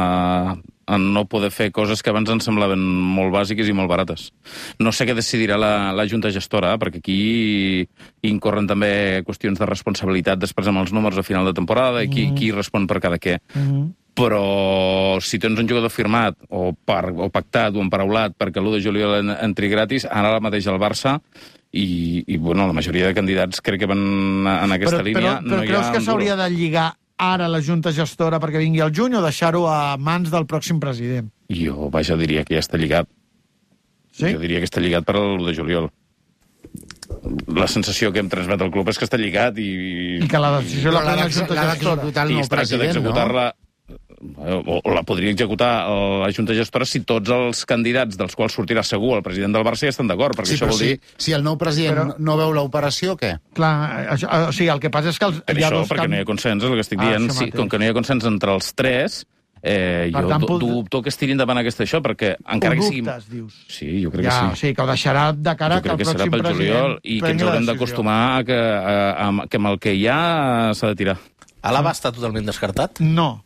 Speaker 20: a no poder fer coses que abans ens semblaven molt bàsiques i molt barates. No sé què decidirà la, la Junta Gestora, perquè aquí incorren també qüestions de responsabilitat després amb els números a final de temporada i qui, mm. qui respon per cada què. Mm. Però si tens un jugador firmat o, per, o pactat o emparaulat perquè l'u de juliol en, entri gratis, ara mateix al Barça i, i bueno, la majoria de candidats crec que van en aquesta
Speaker 3: però,
Speaker 20: línia.
Speaker 3: Però, però
Speaker 20: no
Speaker 3: creus
Speaker 20: hi ha
Speaker 3: que s'hauria de lligar ara la Junta Gestora perquè vingui al juny o deixar-ho a mans del pròxim president?
Speaker 20: Jo, vaja, diria que ja està lligat.
Speaker 3: Sí?
Speaker 20: Jo diria que està lligat per l'u de juliol. La sensació que em transmet el club és que està lligat i...
Speaker 3: I que la decisió la pren la Junta Gestora.
Speaker 20: I es tracta d'executar-la... o, o la podria executar la Junta Gestora si tots els candidats dels quals sortirà segur el president del Barça ja estan d'acord, perquè
Speaker 2: Sí,
Speaker 20: això
Speaker 2: però
Speaker 20: vol
Speaker 2: si,
Speaker 20: dir...
Speaker 2: si el nou president
Speaker 3: Però-
Speaker 2: no, no veu l'operació, què?
Speaker 3: Clar, això, o sigui, el que passa és que els,
Speaker 20: Per
Speaker 3: hi ha
Speaker 20: això,
Speaker 3: dos
Speaker 20: perquè
Speaker 3: can-
Speaker 20: no hi ha consens, el que estic
Speaker 3: Ah,
Speaker 20: dient.
Speaker 3: això
Speaker 20: Sí,
Speaker 3: mateix.
Speaker 20: com que no hi ha consens entre els tres, eh,
Speaker 3: Per
Speaker 20: jo
Speaker 3: tant,
Speaker 20: du-
Speaker 3: pot-
Speaker 20: dubto que es tiri endavant aquesta això, perquè encara
Speaker 3: Ho
Speaker 20: que sigui...
Speaker 3: dubtes, dius.
Speaker 20: Sí, jo crec
Speaker 3: Ja,
Speaker 20: que
Speaker 3: o
Speaker 20: sí.
Speaker 3: sigui, que ho deixarà de cara
Speaker 20: Jo
Speaker 3: que el
Speaker 20: crec que serà
Speaker 3: pròxim
Speaker 20: pel
Speaker 3: president
Speaker 20: juliol i que ens
Speaker 3: prengui la
Speaker 20: haurem
Speaker 3: decisió.
Speaker 20: d'acostumar a que, a, a, que amb el que hi ha s'ha de tirar.
Speaker 1: Alaba està totalment descartat?
Speaker 3: No.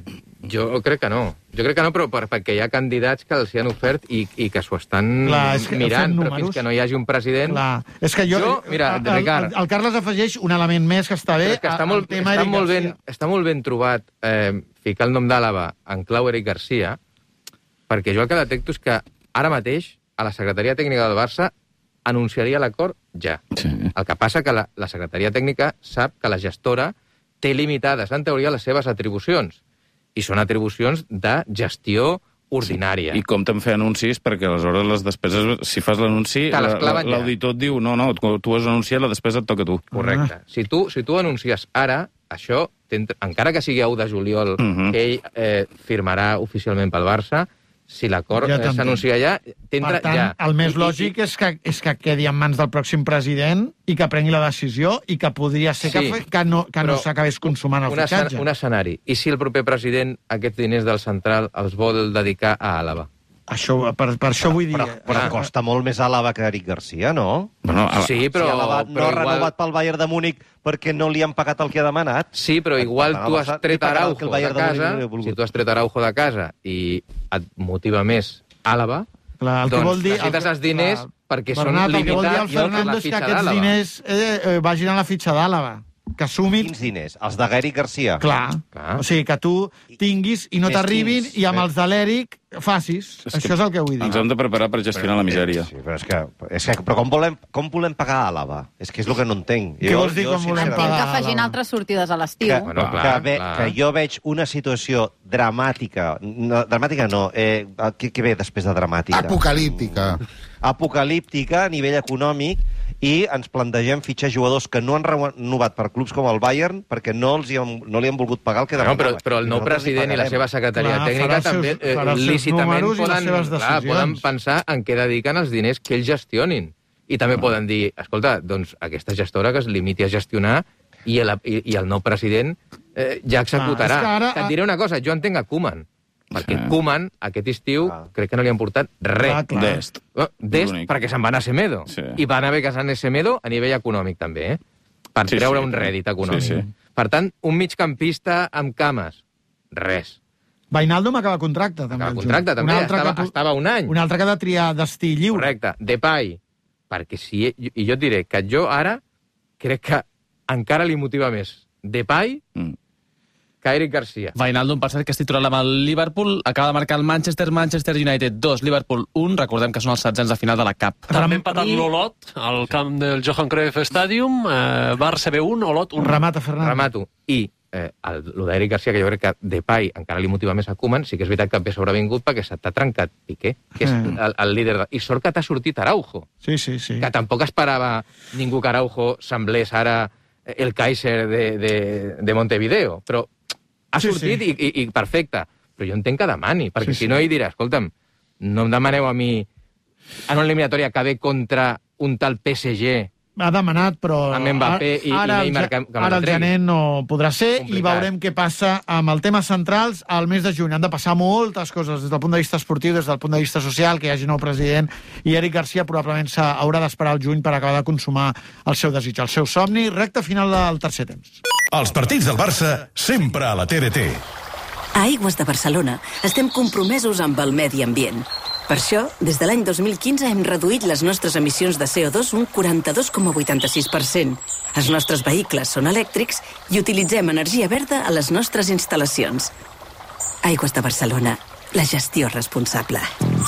Speaker 22: Jo crec que no. Jo crec que no, però per, perquè hi ha candidats que els hi han ofert i, i que s'ho estan
Speaker 3: Clar, és que
Speaker 22: mirant,
Speaker 3: fem
Speaker 22: però
Speaker 3: números.
Speaker 22: fins que no hi hagi un president...
Speaker 3: Clar. És que jo...
Speaker 22: Jo, mira,
Speaker 3: el,
Speaker 22: Ricard...
Speaker 3: el, el Carles afegeix un element més que està bé.
Speaker 22: Però és que està
Speaker 3: al
Speaker 22: molt,
Speaker 3: tema
Speaker 22: està
Speaker 3: Eric
Speaker 22: molt, ben,
Speaker 3: Garcia.
Speaker 22: està molt ben trobat eh, ficar el nom d'Àlava en clau Eric Garcia, perquè jo el que detecto és que ara mateix a la secretaria tècnica del Barça anunciaria l'acord ja.
Speaker 20: Sí.
Speaker 22: El que passa que la, la secretaria tècnica sap que la gestora té limitades, en teoria, les seves atribucions. I són atribucions de gestió ordinària.
Speaker 20: I compten fer anuncis perquè aleshores les despeses, si fas l'anunci,
Speaker 22: Te les
Speaker 20: la-
Speaker 22: claven ja.
Speaker 20: l'auditor et diu no, no, tu tu has anunciat, la despesa et toca a tu.
Speaker 22: Correcte. Si tu, si tu anuncies ara, això, encara que sigui a u de juliol,
Speaker 20: Mhm.
Speaker 22: que ell eh, firmarà oficialment pel Barça, si l'acord
Speaker 3: Ja
Speaker 22: eh,
Speaker 3: t'entenc.
Speaker 22: s'anuncia ja, t'entra
Speaker 3: Per tant,
Speaker 22: ja.
Speaker 3: el més
Speaker 22: I- i-
Speaker 3: lògic és que, és que quedi en mans del pròxim president i que prengui la decisió i que podria ser
Speaker 22: Sí,
Speaker 3: que, fe- que no, que no
Speaker 22: però
Speaker 3: s'acabés consumant el
Speaker 22: un, escen
Speaker 3: fitxatge.
Speaker 22: un escenari. I si el proper president aquests diners del central els vol dedicar a Àlava?
Speaker 3: Això, per, per això vull dir...
Speaker 21: Però, però
Speaker 22: Ah.
Speaker 21: costa molt més Àlava que Eric Garcia, no?
Speaker 20: Bueno, a-
Speaker 22: Sí, però...
Speaker 21: si Àlava no
Speaker 22: però
Speaker 21: ha
Speaker 22: igual...
Speaker 21: renovat pel Bayern de Múnich perquè no li han pagat el que ha demanat.
Speaker 22: Sí, però igual
Speaker 21: Per tant,
Speaker 22: tu
Speaker 21: el
Speaker 22: has
Speaker 21: Barça
Speaker 22: tret
Speaker 21: li pagarà el que
Speaker 22: Araujo
Speaker 21: el
Speaker 22: de
Speaker 21: Bayern de Múnich
Speaker 22: casa,
Speaker 21: no li ha volgut.
Speaker 22: si tu has tret Araujo de casa i et motiva més Àlava,
Speaker 3: Clar, el que
Speaker 22: doncs
Speaker 3: vol dir,
Speaker 22: necessites
Speaker 3: el que-
Speaker 22: els diners
Speaker 3: clar,
Speaker 22: perquè
Speaker 3: Bernat,
Speaker 22: són
Speaker 3: el que vol dir el
Speaker 22: limitats i
Speaker 3: Fernando
Speaker 22: la
Speaker 3: és que
Speaker 22: fitxa
Speaker 3: aquests
Speaker 22: d'Àlava.
Speaker 3: diners eh, eh, vagin a la fitxa d'Àlava. Que sumi...
Speaker 21: Quins diners? Els de Eric Garcia?
Speaker 3: Clar.
Speaker 22: Clar.
Speaker 3: O sigui, que tu tinguis i no
Speaker 21: Més
Speaker 3: t'arribin
Speaker 21: quins?
Speaker 3: i amb els de l'Eric facis.
Speaker 20: És que
Speaker 3: Això és el que vull dir.
Speaker 20: Ens hem de preparar per gestionar la misèria.
Speaker 21: Sí, però és que, és que però com volem, com volem pagar Àlava? És que és el que no entenc.
Speaker 3: Què vols dir, com volem
Speaker 18: Entenc
Speaker 3: pagar?
Speaker 18: que facin altres sortides a l'estiu.
Speaker 21: Que,
Speaker 22: Bueno,
Speaker 21: que,
Speaker 22: clar,
Speaker 21: ve,
Speaker 22: clar.
Speaker 21: que jo veig una situació dramàtica, no, dramàtica no, eh, què, què ve després de dramàtica?
Speaker 2: Apocalíptica.
Speaker 21: Apocalíptica a nivell econòmic, i ens plantegem fitxar jugadors que no han renovat per clubs com el Bayern perquè no, els hi han, no li han volgut pagar el que
Speaker 22: No, però,
Speaker 21: demanava.
Speaker 22: però el nou
Speaker 21: Nosaltres li
Speaker 22: president i la
Speaker 21: pagarem.
Speaker 22: seva secretaria
Speaker 3: Clar,
Speaker 22: tècnica
Speaker 3: farà els
Speaker 22: també
Speaker 3: seus-
Speaker 22: eh,
Speaker 3: farà els seus
Speaker 22: lícitament
Speaker 3: números i les
Speaker 22: poden,
Speaker 3: seves
Speaker 22: clar,
Speaker 3: decisions.
Speaker 22: poden pensar en què dediquen els diners que ells gestionin. I també poden dir, escolta, doncs aquesta gestora que es limiti a gestionar i el, i, i el nou president eh, ja executarà.
Speaker 3: Ah, és que ara-
Speaker 22: Que et diré una cosa, jo entenc a Koeman, perquè
Speaker 20: Sí.
Speaker 22: Koeman aquest estiu
Speaker 21: Ah.
Speaker 22: crec que no li han portat res.
Speaker 3: Clar, clar.
Speaker 20: Dest.
Speaker 22: No, Dest,
Speaker 20: L'únic.
Speaker 22: perquè se'n van a Semedo.
Speaker 20: Sí.
Speaker 22: I van haver que se'n a Semedo a nivell econòmic, també, eh? Per
Speaker 20: Sí,
Speaker 22: treure
Speaker 20: sí.
Speaker 22: un rèdit econòmic.
Speaker 20: Sí, sí.
Speaker 22: Per tant, un migcampista amb cames, res.
Speaker 3: Vainaldum acaba contracte, també.
Speaker 22: Acaba
Speaker 3: el
Speaker 22: contracte,
Speaker 3: juny.
Speaker 22: també.
Speaker 3: Un altre
Speaker 22: Estava-
Speaker 3: que,
Speaker 22: estava un any.
Speaker 3: Un altre que ha de triar destí lliure.
Speaker 22: Correcte. Depay, perquè si... I jo et diré que jo ara crec que encara li motiva més Depay
Speaker 20: Mm.
Speaker 22: que Eric Garcia.
Speaker 24: Wijnaldum, per cert, que és titular amb el Liverpool, acaba de marcar el Manchester, Manchester United dos, Liverpool un, recordem que són els setzents de final de la Cup.
Speaker 7: També empatat l'Olot al camp del Johan Cruyff Stadium, eh, Barça B un, Olot un.
Speaker 3: Remata, Fernando.
Speaker 22: Remato. I eh, el, el d'Eric Garcia, que jo crec que Depay encara li motiva més a Koeman, sí que és veritat que ve sobrevingut perquè se t'ha trencat Piqué, que és
Speaker 3: Mm.
Speaker 22: el, el líder. De... I sort que t'ha sortit Araujo,
Speaker 3: Sí, sí, sí.
Speaker 22: que tampoc esperava ningú que Araujo semblés ara el Kaiser de, de, de Montevideo, però ha
Speaker 3: Sí,
Speaker 22: sortit
Speaker 3: sí.
Speaker 22: I, i, i perfecte. Però jo entenc que demani, perquè
Speaker 3: Sí,
Speaker 22: si
Speaker 3: sí.
Speaker 22: no ell dirà, escolta'm, no em demaneu a mi en una eliminatòria que ve contra un tal P S G.
Speaker 3: Ha demanat, però...
Speaker 22: Amb Mbappé i- i
Speaker 3: ara,
Speaker 22: Neymar
Speaker 3: el,
Speaker 22: que- que me'l
Speaker 3: ara el
Speaker 22: tregui.
Speaker 3: gener no podrà ser
Speaker 22: Complicat.
Speaker 3: i veurem què passa amb el tema centrals al mes de juny. Han de passar moltes coses des del punt de vista esportiu, des del punt de vista social, que hi hagi nou president, i Eric Garcia probablement s'ha- haurà d'esperar el juny per acabar de consumar el seu desig, el seu somni. Recte final del tercer temps.
Speaker 5: Els partits del Barça sempre a la T D T.
Speaker 8: A Aigües de Barcelona estem compromesos amb el medi ambient. Per això, des de l'any dos mil quinze hem reduït les nostres emissions de C O dos un quaranta-dos coma vuitanta-sis per cent. Els nostres vehicles són elèctrics i utilitzem energia verda a les nostres instal·lacions. Aigües de Barcelona, la gestió responsable.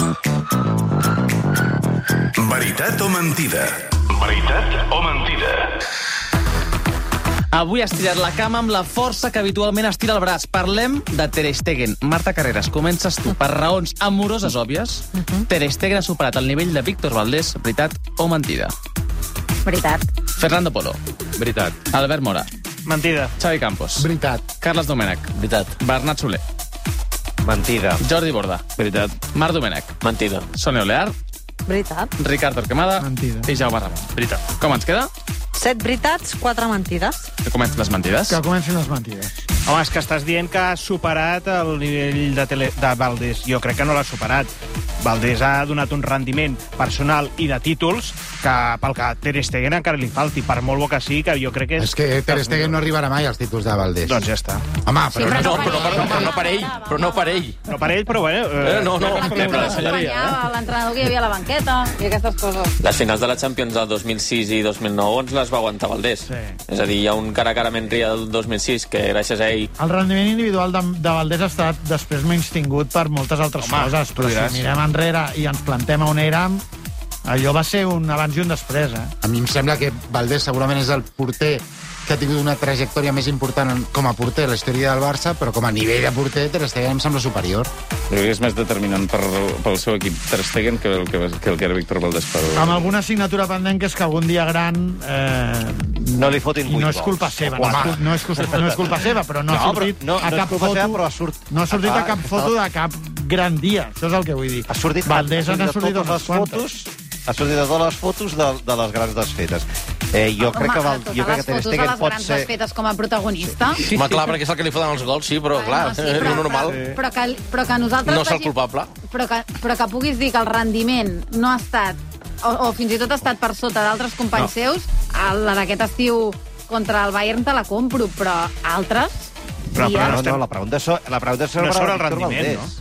Speaker 5: Veritat o mentida? Veritat o mentida?
Speaker 24: Avui has tirat la cama amb la força que habitualment estira el braç. Parlem de Ter Stegen. Marta Carreras, comences tu. Per raons amoroses òbvies, uh -huh. Ter Stegen ha superat el nivell de Víctor Valdés. Veritat o mentida?
Speaker 18: Veritat.
Speaker 24: Fernando Polo.
Speaker 22: Veritat.
Speaker 24: Albert Mora.
Speaker 4: Mentida.
Speaker 24: Xavi Campos.
Speaker 2: Veritat.
Speaker 24: Carles Domènech.
Speaker 1: Veritat.
Speaker 24: Bernat Soler.
Speaker 21: Mentida.
Speaker 24: Jordi Borda.
Speaker 20: Veritat.
Speaker 24: Marc Domènech.
Speaker 7: Mentida.
Speaker 24: Sonia Olear.
Speaker 15: Veritat.
Speaker 24: Ricard Torquemada.
Speaker 3: Mentida.
Speaker 24: I Jaume Ramon.
Speaker 7: Veritat.
Speaker 24: Com ens queda?
Speaker 15: Set veritats, quatre mentides.
Speaker 24: Que comencin les mentides.
Speaker 3: Que comencin les mentides.
Speaker 4: Home, és que estàs dient que ha superat el nivell de, tele... de Valdés. Jo crec que no l'ha superat. Valdés ha donat un rendiment personal i de títols que pel que Ter Stegen encara li falti, per molt bo que sí, que jo crec que és...
Speaker 2: És que Ter Stegen no arribarà mai als títols de Valdés.
Speaker 4: Doncs ja està.
Speaker 2: Home, però,
Speaker 1: Sí, però no, però, però, però no per ell, però no per ell.
Speaker 4: No per ell, però bé...
Speaker 1: Eh, no, no,
Speaker 18: Sempre
Speaker 1: la senyoria,
Speaker 18: acompanyava l'entrenador que hi havia a la banqueta i aquestes coses.
Speaker 6: Les finals de la Champions del dos mil sis i dos mil nou ens les va aguantar Valdés.
Speaker 4: Sí.
Speaker 6: És a dir, hi ha un cara a cara Menria del dos mil sis que gràcies a ell...
Speaker 3: El rendiment individual de, de Valdés ha estat després menys tingut per moltes altres
Speaker 4: Home,
Speaker 3: coses, però
Speaker 4: diràs.
Speaker 3: si mirem enrere i ens plantem on érem, allò va ser un abans i un després, eh?
Speaker 2: a mi em sembla que Valdés segurament és el porter que ha tingut una trajectòria més important en- com a porter a la història del Barça, però com a nivell de porter Ter Stegen em sembla superior.
Speaker 20: Jo crec que és més determinant per, pel seu equip Ter Stegen que el que, que, el que era Víctor Valdés. Per...
Speaker 3: Amb alguna assignatura pendent que és que algun dia gran... Eh,
Speaker 21: No li fotin
Speaker 3: I no
Speaker 21: vuit
Speaker 3: és culpa
Speaker 21: gols.
Speaker 3: seva, no és, cul- no, és, cul- no és culpa seva, però no,
Speaker 21: No,
Speaker 3: ha sortit
Speaker 21: però no-
Speaker 3: a
Speaker 21: no és
Speaker 3: cap
Speaker 21: culpa
Speaker 3: foto...
Speaker 21: seva, però ha sort-
Speaker 3: No ha sortit
Speaker 21: Ah,
Speaker 3: a cap foto de cap gran dia, això és el que vull dir.
Speaker 21: Ha sortit,
Speaker 3: Valdés
Speaker 21: ha
Speaker 3: n'ha
Speaker 21: sortit
Speaker 3: sortit
Speaker 21: de totes
Speaker 3: unes
Speaker 21: les
Speaker 3: quantes.
Speaker 21: fotos, ha sortit de totes les fotos de, de les grans desfetes. Eh, jo crec que, val, jo crec que Ter
Speaker 18: les fotos de
Speaker 21: Stegen
Speaker 18: les
Speaker 21: pot
Speaker 18: grans
Speaker 21: ser...
Speaker 18: desfetes com a protagonista.
Speaker 1: Home, clar, perquè és el que li foten els gols, sí, però clar,
Speaker 18: sí,
Speaker 1: és
Speaker 18: però-
Speaker 1: normal.
Speaker 18: Però que, però que nosaltres...
Speaker 1: No és el
Speaker 18: vegi-
Speaker 1: culpable.
Speaker 18: Però que, però que puguis dir que el rendiment no ha estat, o, o fins i tot ha estat per sota d'altres companys
Speaker 21: No.
Speaker 18: seus, el- la d'aquest estiu contra el Bayern te la compro, però altres...
Speaker 21: Però,
Speaker 18: dies-
Speaker 21: però no, no, la pregunta és, so- la pregunta és sobre,
Speaker 4: No és sobre el
Speaker 21: Víctor
Speaker 4: rendiment,
Speaker 21: Valdés.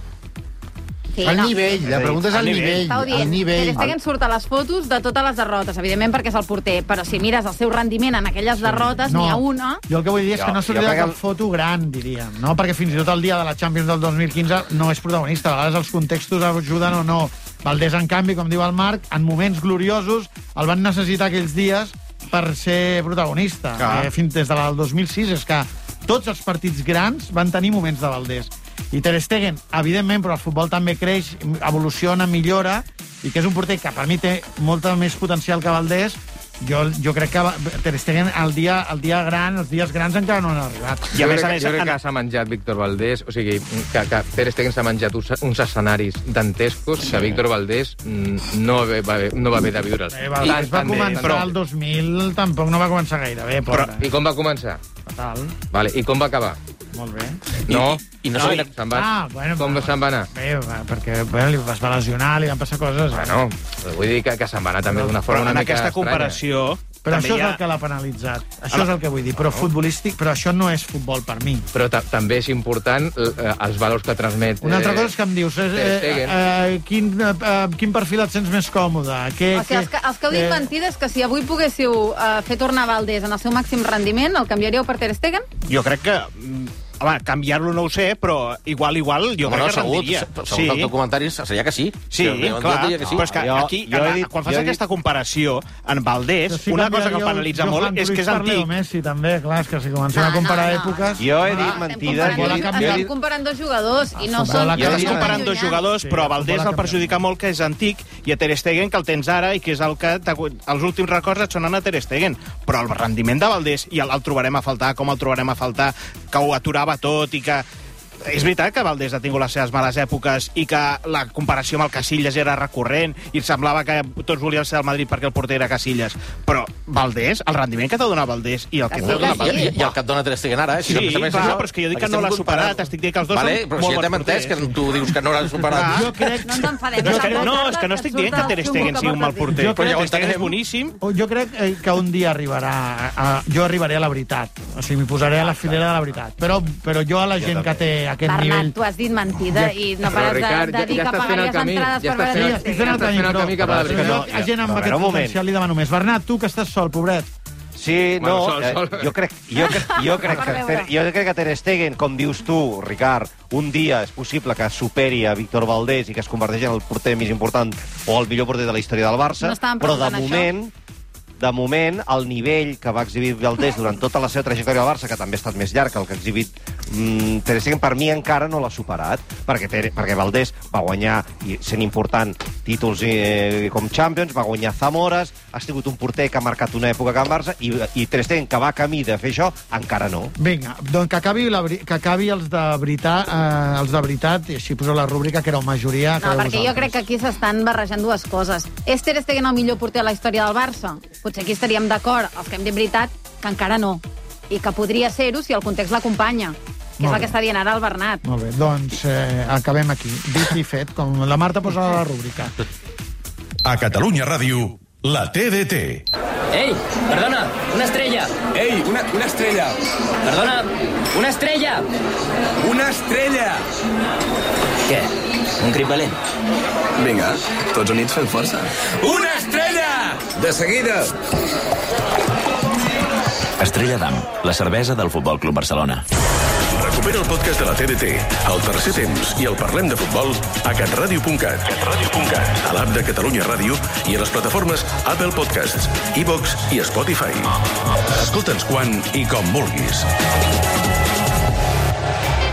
Speaker 18: Sí,
Speaker 2: El
Speaker 18: no.
Speaker 2: nivell, la pregunta és el nivell.
Speaker 18: Estàu
Speaker 2: El
Speaker 18: dient, Ter
Speaker 2: nivell.
Speaker 18: Stegen surt a les fotos de totes les derrotes, evidentment perquè és el porter, però si mires el seu rendiment en aquelles derrotes,
Speaker 3: No.
Speaker 18: n'hi ha una...
Speaker 3: Jo el que vull dir és
Speaker 21: Jo-
Speaker 3: que no
Speaker 21: jo
Speaker 3: sortirà
Speaker 21: crec que
Speaker 3: cap
Speaker 21: el-
Speaker 3: foto gran, diríem, no? Perquè fins i tot el dia de la Champions del dos mil quinze no és protagonista. A vegades els contextos ajuden o no. Valdés, en canvi, com diu el Marc, en moments gloriosos el van necessitar aquells dies per ser protagonista.
Speaker 4: Clar.
Speaker 3: Eh, fins des del dos mil sis és que tots els partits grans van tenir moments de Valdés. I Ter Stegen, evidentment, però el futbol també creix, evoluciona, millora, i que és un porter que per mi té molta més potencial que Valdés. Jo, jo crec que Ter Stegen el dia, el dia gran, els dies grans encara no han arribat.
Speaker 22: I a més, a més, jo crec que s'ha menjat Víctor Valdés, o sigui, que, que Ter Stegen s'ha menjat uns, uns escenaris dantescos sí. que Víctor Valdés mm, no, va, va, no va haver de viure'ls.
Speaker 3: Eh, Valdés va començar
Speaker 22: però...
Speaker 3: el dos mil, tampoc no va començar gaire bé,
Speaker 22: Però,
Speaker 3: pobre.
Speaker 22: I com va començar?
Speaker 3: Fatal.
Speaker 22: Vale, i com va acabar?
Speaker 3: Molt bé.
Speaker 22: No,
Speaker 1: I no
Speaker 22: no,
Speaker 1: sabia-
Speaker 22: se'n va...
Speaker 3: Ah, bueno,
Speaker 22: com se'n va anar?
Speaker 3: Bé, va, perquè bueno, li es va lesionar, li van passar coses.
Speaker 22: Bueno, vull dir que, que se'n va anar també d'una forma
Speaker 4: Però
Speaker 22: una
Speaker 4: en
Speaker 22: mica
Speaker 4: aquesta
Speaker 22: estranya.
Speaker 4: comparació...
Speaker 3: Però
Speaker 4: també
Speaker 3: això
Speaker 4: hi
Speaker 3: és
Speaker 4: ha...
Speaker 3: el que l'ha penalitzat. Això és el que vull dir. Però futbolístic, però això no és futbol per mi.
Speaker 22: Però ta també és important eh, els valors que transmet...
Speaker 3: Una altra
Speaker 22: eh,
Speaker 3: cosa és que em dius, eh,
Speaker 22: Ter
Speaker 3: eh,
Speaker 22: Stegen.
Speaker 3: eh, quin, eh, quin perfil et sents més còmode? Què,
Speaker 18: O sigui, els que, els que heu dit
Speaker 3: eh,
Speaker 18: mentides, que si avui poguéssiu uh, fer tornar Valdés en el seu màxim rendiment, el canviaríeu per Ter Stegen?
Speaker 4: Jo crec que... mm, Home, canviar-lo no ho sé, però igual, igual, jo
Speaker 1: Home, no,
Speaker 4: crec que
Speaker 1: segur,
Speaker 4: rendiria.
Speaker 1: segons el teu comentari seria que sí.
Speaker 4: Sí,
Speaker 1: jo, jo
Speaker 4: clar,
Speaker 1: diria que sí.
Speaker 4: però és que
Speaker 21: Jo-
Speaker 4: aquí,
Speaker 21: jo he
Speaker 4: en,
Speaker 21: dit-
Speaker 4: quan
Speaker 21: jo
Speaker 4: fas
Speaker 21: he dit-
Speaker 4: aquesta comparació, en Valdés,
Speaker 3: Però sí
Speaker 4: una cosa que
Speaker 3: canviaria
Speaker 4: em penalitza
Speaker 3: el
Speaker 4: molt
Speaker 3: Johan
Speaker 4: és que és
Speaker 3: Cruyff per Leo
Speaker 4: antic.
Speaker 3: Messi, també, clar, és que si comencem a comparar èpoques...
Speaker 21: Jo he
Speaker 18: No,
Speaker 21: dit
Speaker 18: estem
Speaker 21: mentides.
Speaker 18: comparant,
Speaker 21: Jo he
Speaker 3: Vol
Speaker 21: dit,
Speaker 3: canviar-
Speaker 21: jo he
Speaker 18: estem
Speaker 21: dit,
Speaker 18: comparant dos jugadors i no
Speaker 3: futbol
Speaker 18: són...
Speaker 3: ha
Speaker 4: Jo estàs
Speaker 21: canviat.
Speaker 4: comparant dos
Speaker 18: llunyans.
Speaker 4: jugadors,
Speaker 3: Sí,
Speaker 4: però
Speaker 3: el
Speaker 4: Valdés
Speaker 3: futbol ha
Speaker 4: el perjudica molt que és antic i a Ter Stegen que el tens ara i que és el que t'ha- els últims records et sonen a Ter Stegen. Però el rendiment de Valdés i el, el trobarem a faltar, com el trobarem a faltar, que ho aturava tot i que... És veritat que Valdés ha tingut les seves males èpoques i que la comparació amb el Casillas era recurrent i semblava que tots volien ser al Madrid perquè el porter era Casillas. Però Valdés, el rendiment que t'ha donat Valdés i el que t'ha donat
Speaker 1: I,
Speaker 4: Valdés...
Speaker 1: i, i el que et dona Ter Stegen ara, eh?
Speaker 4: Sí, clar, però és que jo dic que no l'ha superat, estic dient que els dos
Speaker 1: vale,
Speaker 4: són
Speaker 1: però
Speaker 4: molt
Speaker 1: si ja
Speaker 4: bons
Speaker 1: t'hem entès que
Speaker 4: porters.
Speaker 1: tu dius que no l'has superat.
Speaker 3: Jo crec...
Speaker 18: No ens enfadem.
Speaker 4: No, és que, no,
Speaker 18: Recorda
Speaker 4: és que no estic dient que Ter
Speaker 18: surt
Speaker 4: Stegen
Speaker 18: el
Speaker 4: sigui un mal porter,
Speaker 3: Jo
Speaker 4: però
Speaker 3: crec
Speaker 4: Ter
Speaker 3: que
Speaker 4: Stegen és boníssim.
Speaker 3: Jo crec eh, que un dia arribarà... A, jo arribaré a la veritat. O sigui, m'hi posaré a la filera de la veritat. Però, però jo a la gent que té aquest
Speaker 18: Bernat,
Speaker 3: nivell...
Speaker 18: tu has dit mentida i no
Speaker 22: Però,
Speaker 18: pares de,
Speaker 22: Ricard,
Speaker 18: de
Speaker 22: ja-
Speaker 18: dir
Speaker 22: ja
Speaker 18: que
Speaker 22: estàs fent el
Speaker 18: pagaries
Speaker 22: camí,
Speaker 18: entrades
Speaker 22: ja
Speaker 18: per
Speaker 22: estàs
Speaker 18: veure
Speaker 3: Sí,
Speaker 22: fent-
Speaker 18: Ter
Speaker 3: estic
Speaker 18: Stegen.
Speaker 3: fent el
Speaker 22: Estàs
Speaker 3: camí,
Speaker 22: fent el
Speaker 3: però,
Speaker 22: camí cap a la
Speaker 3: però
Speaker 22: veritat.
Speaker 3: jo
Speaker 21: No,
Speaker 3: a gent amb
Speaker 21: però
Speaker 3: aquest
Speaker 21: un moment.
Speaker 3: potencial li demano més. Bernat, tu que estàs sol, pobret.
Speaker 21: Sí,
Speaker 22: Bueno,
Speaker 21: no,
Speaker 22: sol,
Speaker 21: eh,
Speaker 22: sol.
Speaker 21: jo crec, jo crec, jo crec que Ter, jo crec que Ter Stegen, com dius tu, Ricard, un dia és possible que superi a Víctor Valdés i que es converteixi en el porter més important o el millor porter de la història del Barça,
Speaker 18: No estàvem
Speaker 21: però de
Speaker 18: preguntant
Speaker 21: moment, de moment, el nivell que va exhibir Valdés durant tota la seva trajectòria al Barça, que també ha estat més llarg que el que ha exhibit mm, Ter Stegen per mi encara no l'ha superat, perquè, Ter, perquè Valdés va guanyar, i sent important, títols eh, com Champions, va guanyar Zamores, ha sigut un porter que ha marcat una època que en Barça, i, i Ter Stegen, que va camí de fer això, encara no.
Speaker 3: Vinga, doncs que acabi, la, que acabi els de veritat, eh, els de veritat, i així poseu la rúbrica, que era una majoria.
Speaker 18: No, perquè jo crec que aquí s'estan barrejant dues coses. És Ter Stegen el millor porter de la història del Barça? Potser aquí estaríem d'acord, els que hem dit veritat, que encara no. I que podria ser-ho si el context l'acompanya, que és el que està dient ara el Bernat.
Speaker 3: Molt bé, doncs eh, acabem aquí. Dit i fet, com la Marta posa la rúbrica.
Speaker 5: A Catalunya Ràdio, la T D T.
Speaker 9: Ei, perdona, una estrella.
Speaker 10: Ei, una, una estrella.
Speaker 9: Perdona, una estrella.
Speaker 10: Una estrella.
Speaker 9: Què? Un crit valent?
Speaker 10: Vinga, tots units fem força.
Speaker 9: Una estrella!
Speaker 10: De seguida.
Speaker 16: Estrella Damm, la cervesa del Futbol Club Barcelona.
Speaker 5: Recupera el podcast de la T D T, el tercer temps i el Parlem de Futbol a catradio punt cat, catradio punt cat, a l'app de Catalunya Ràdio i a les plataformes Apple Podcasts, iVox i Spotify. Escolta'ns quan i com vulguis.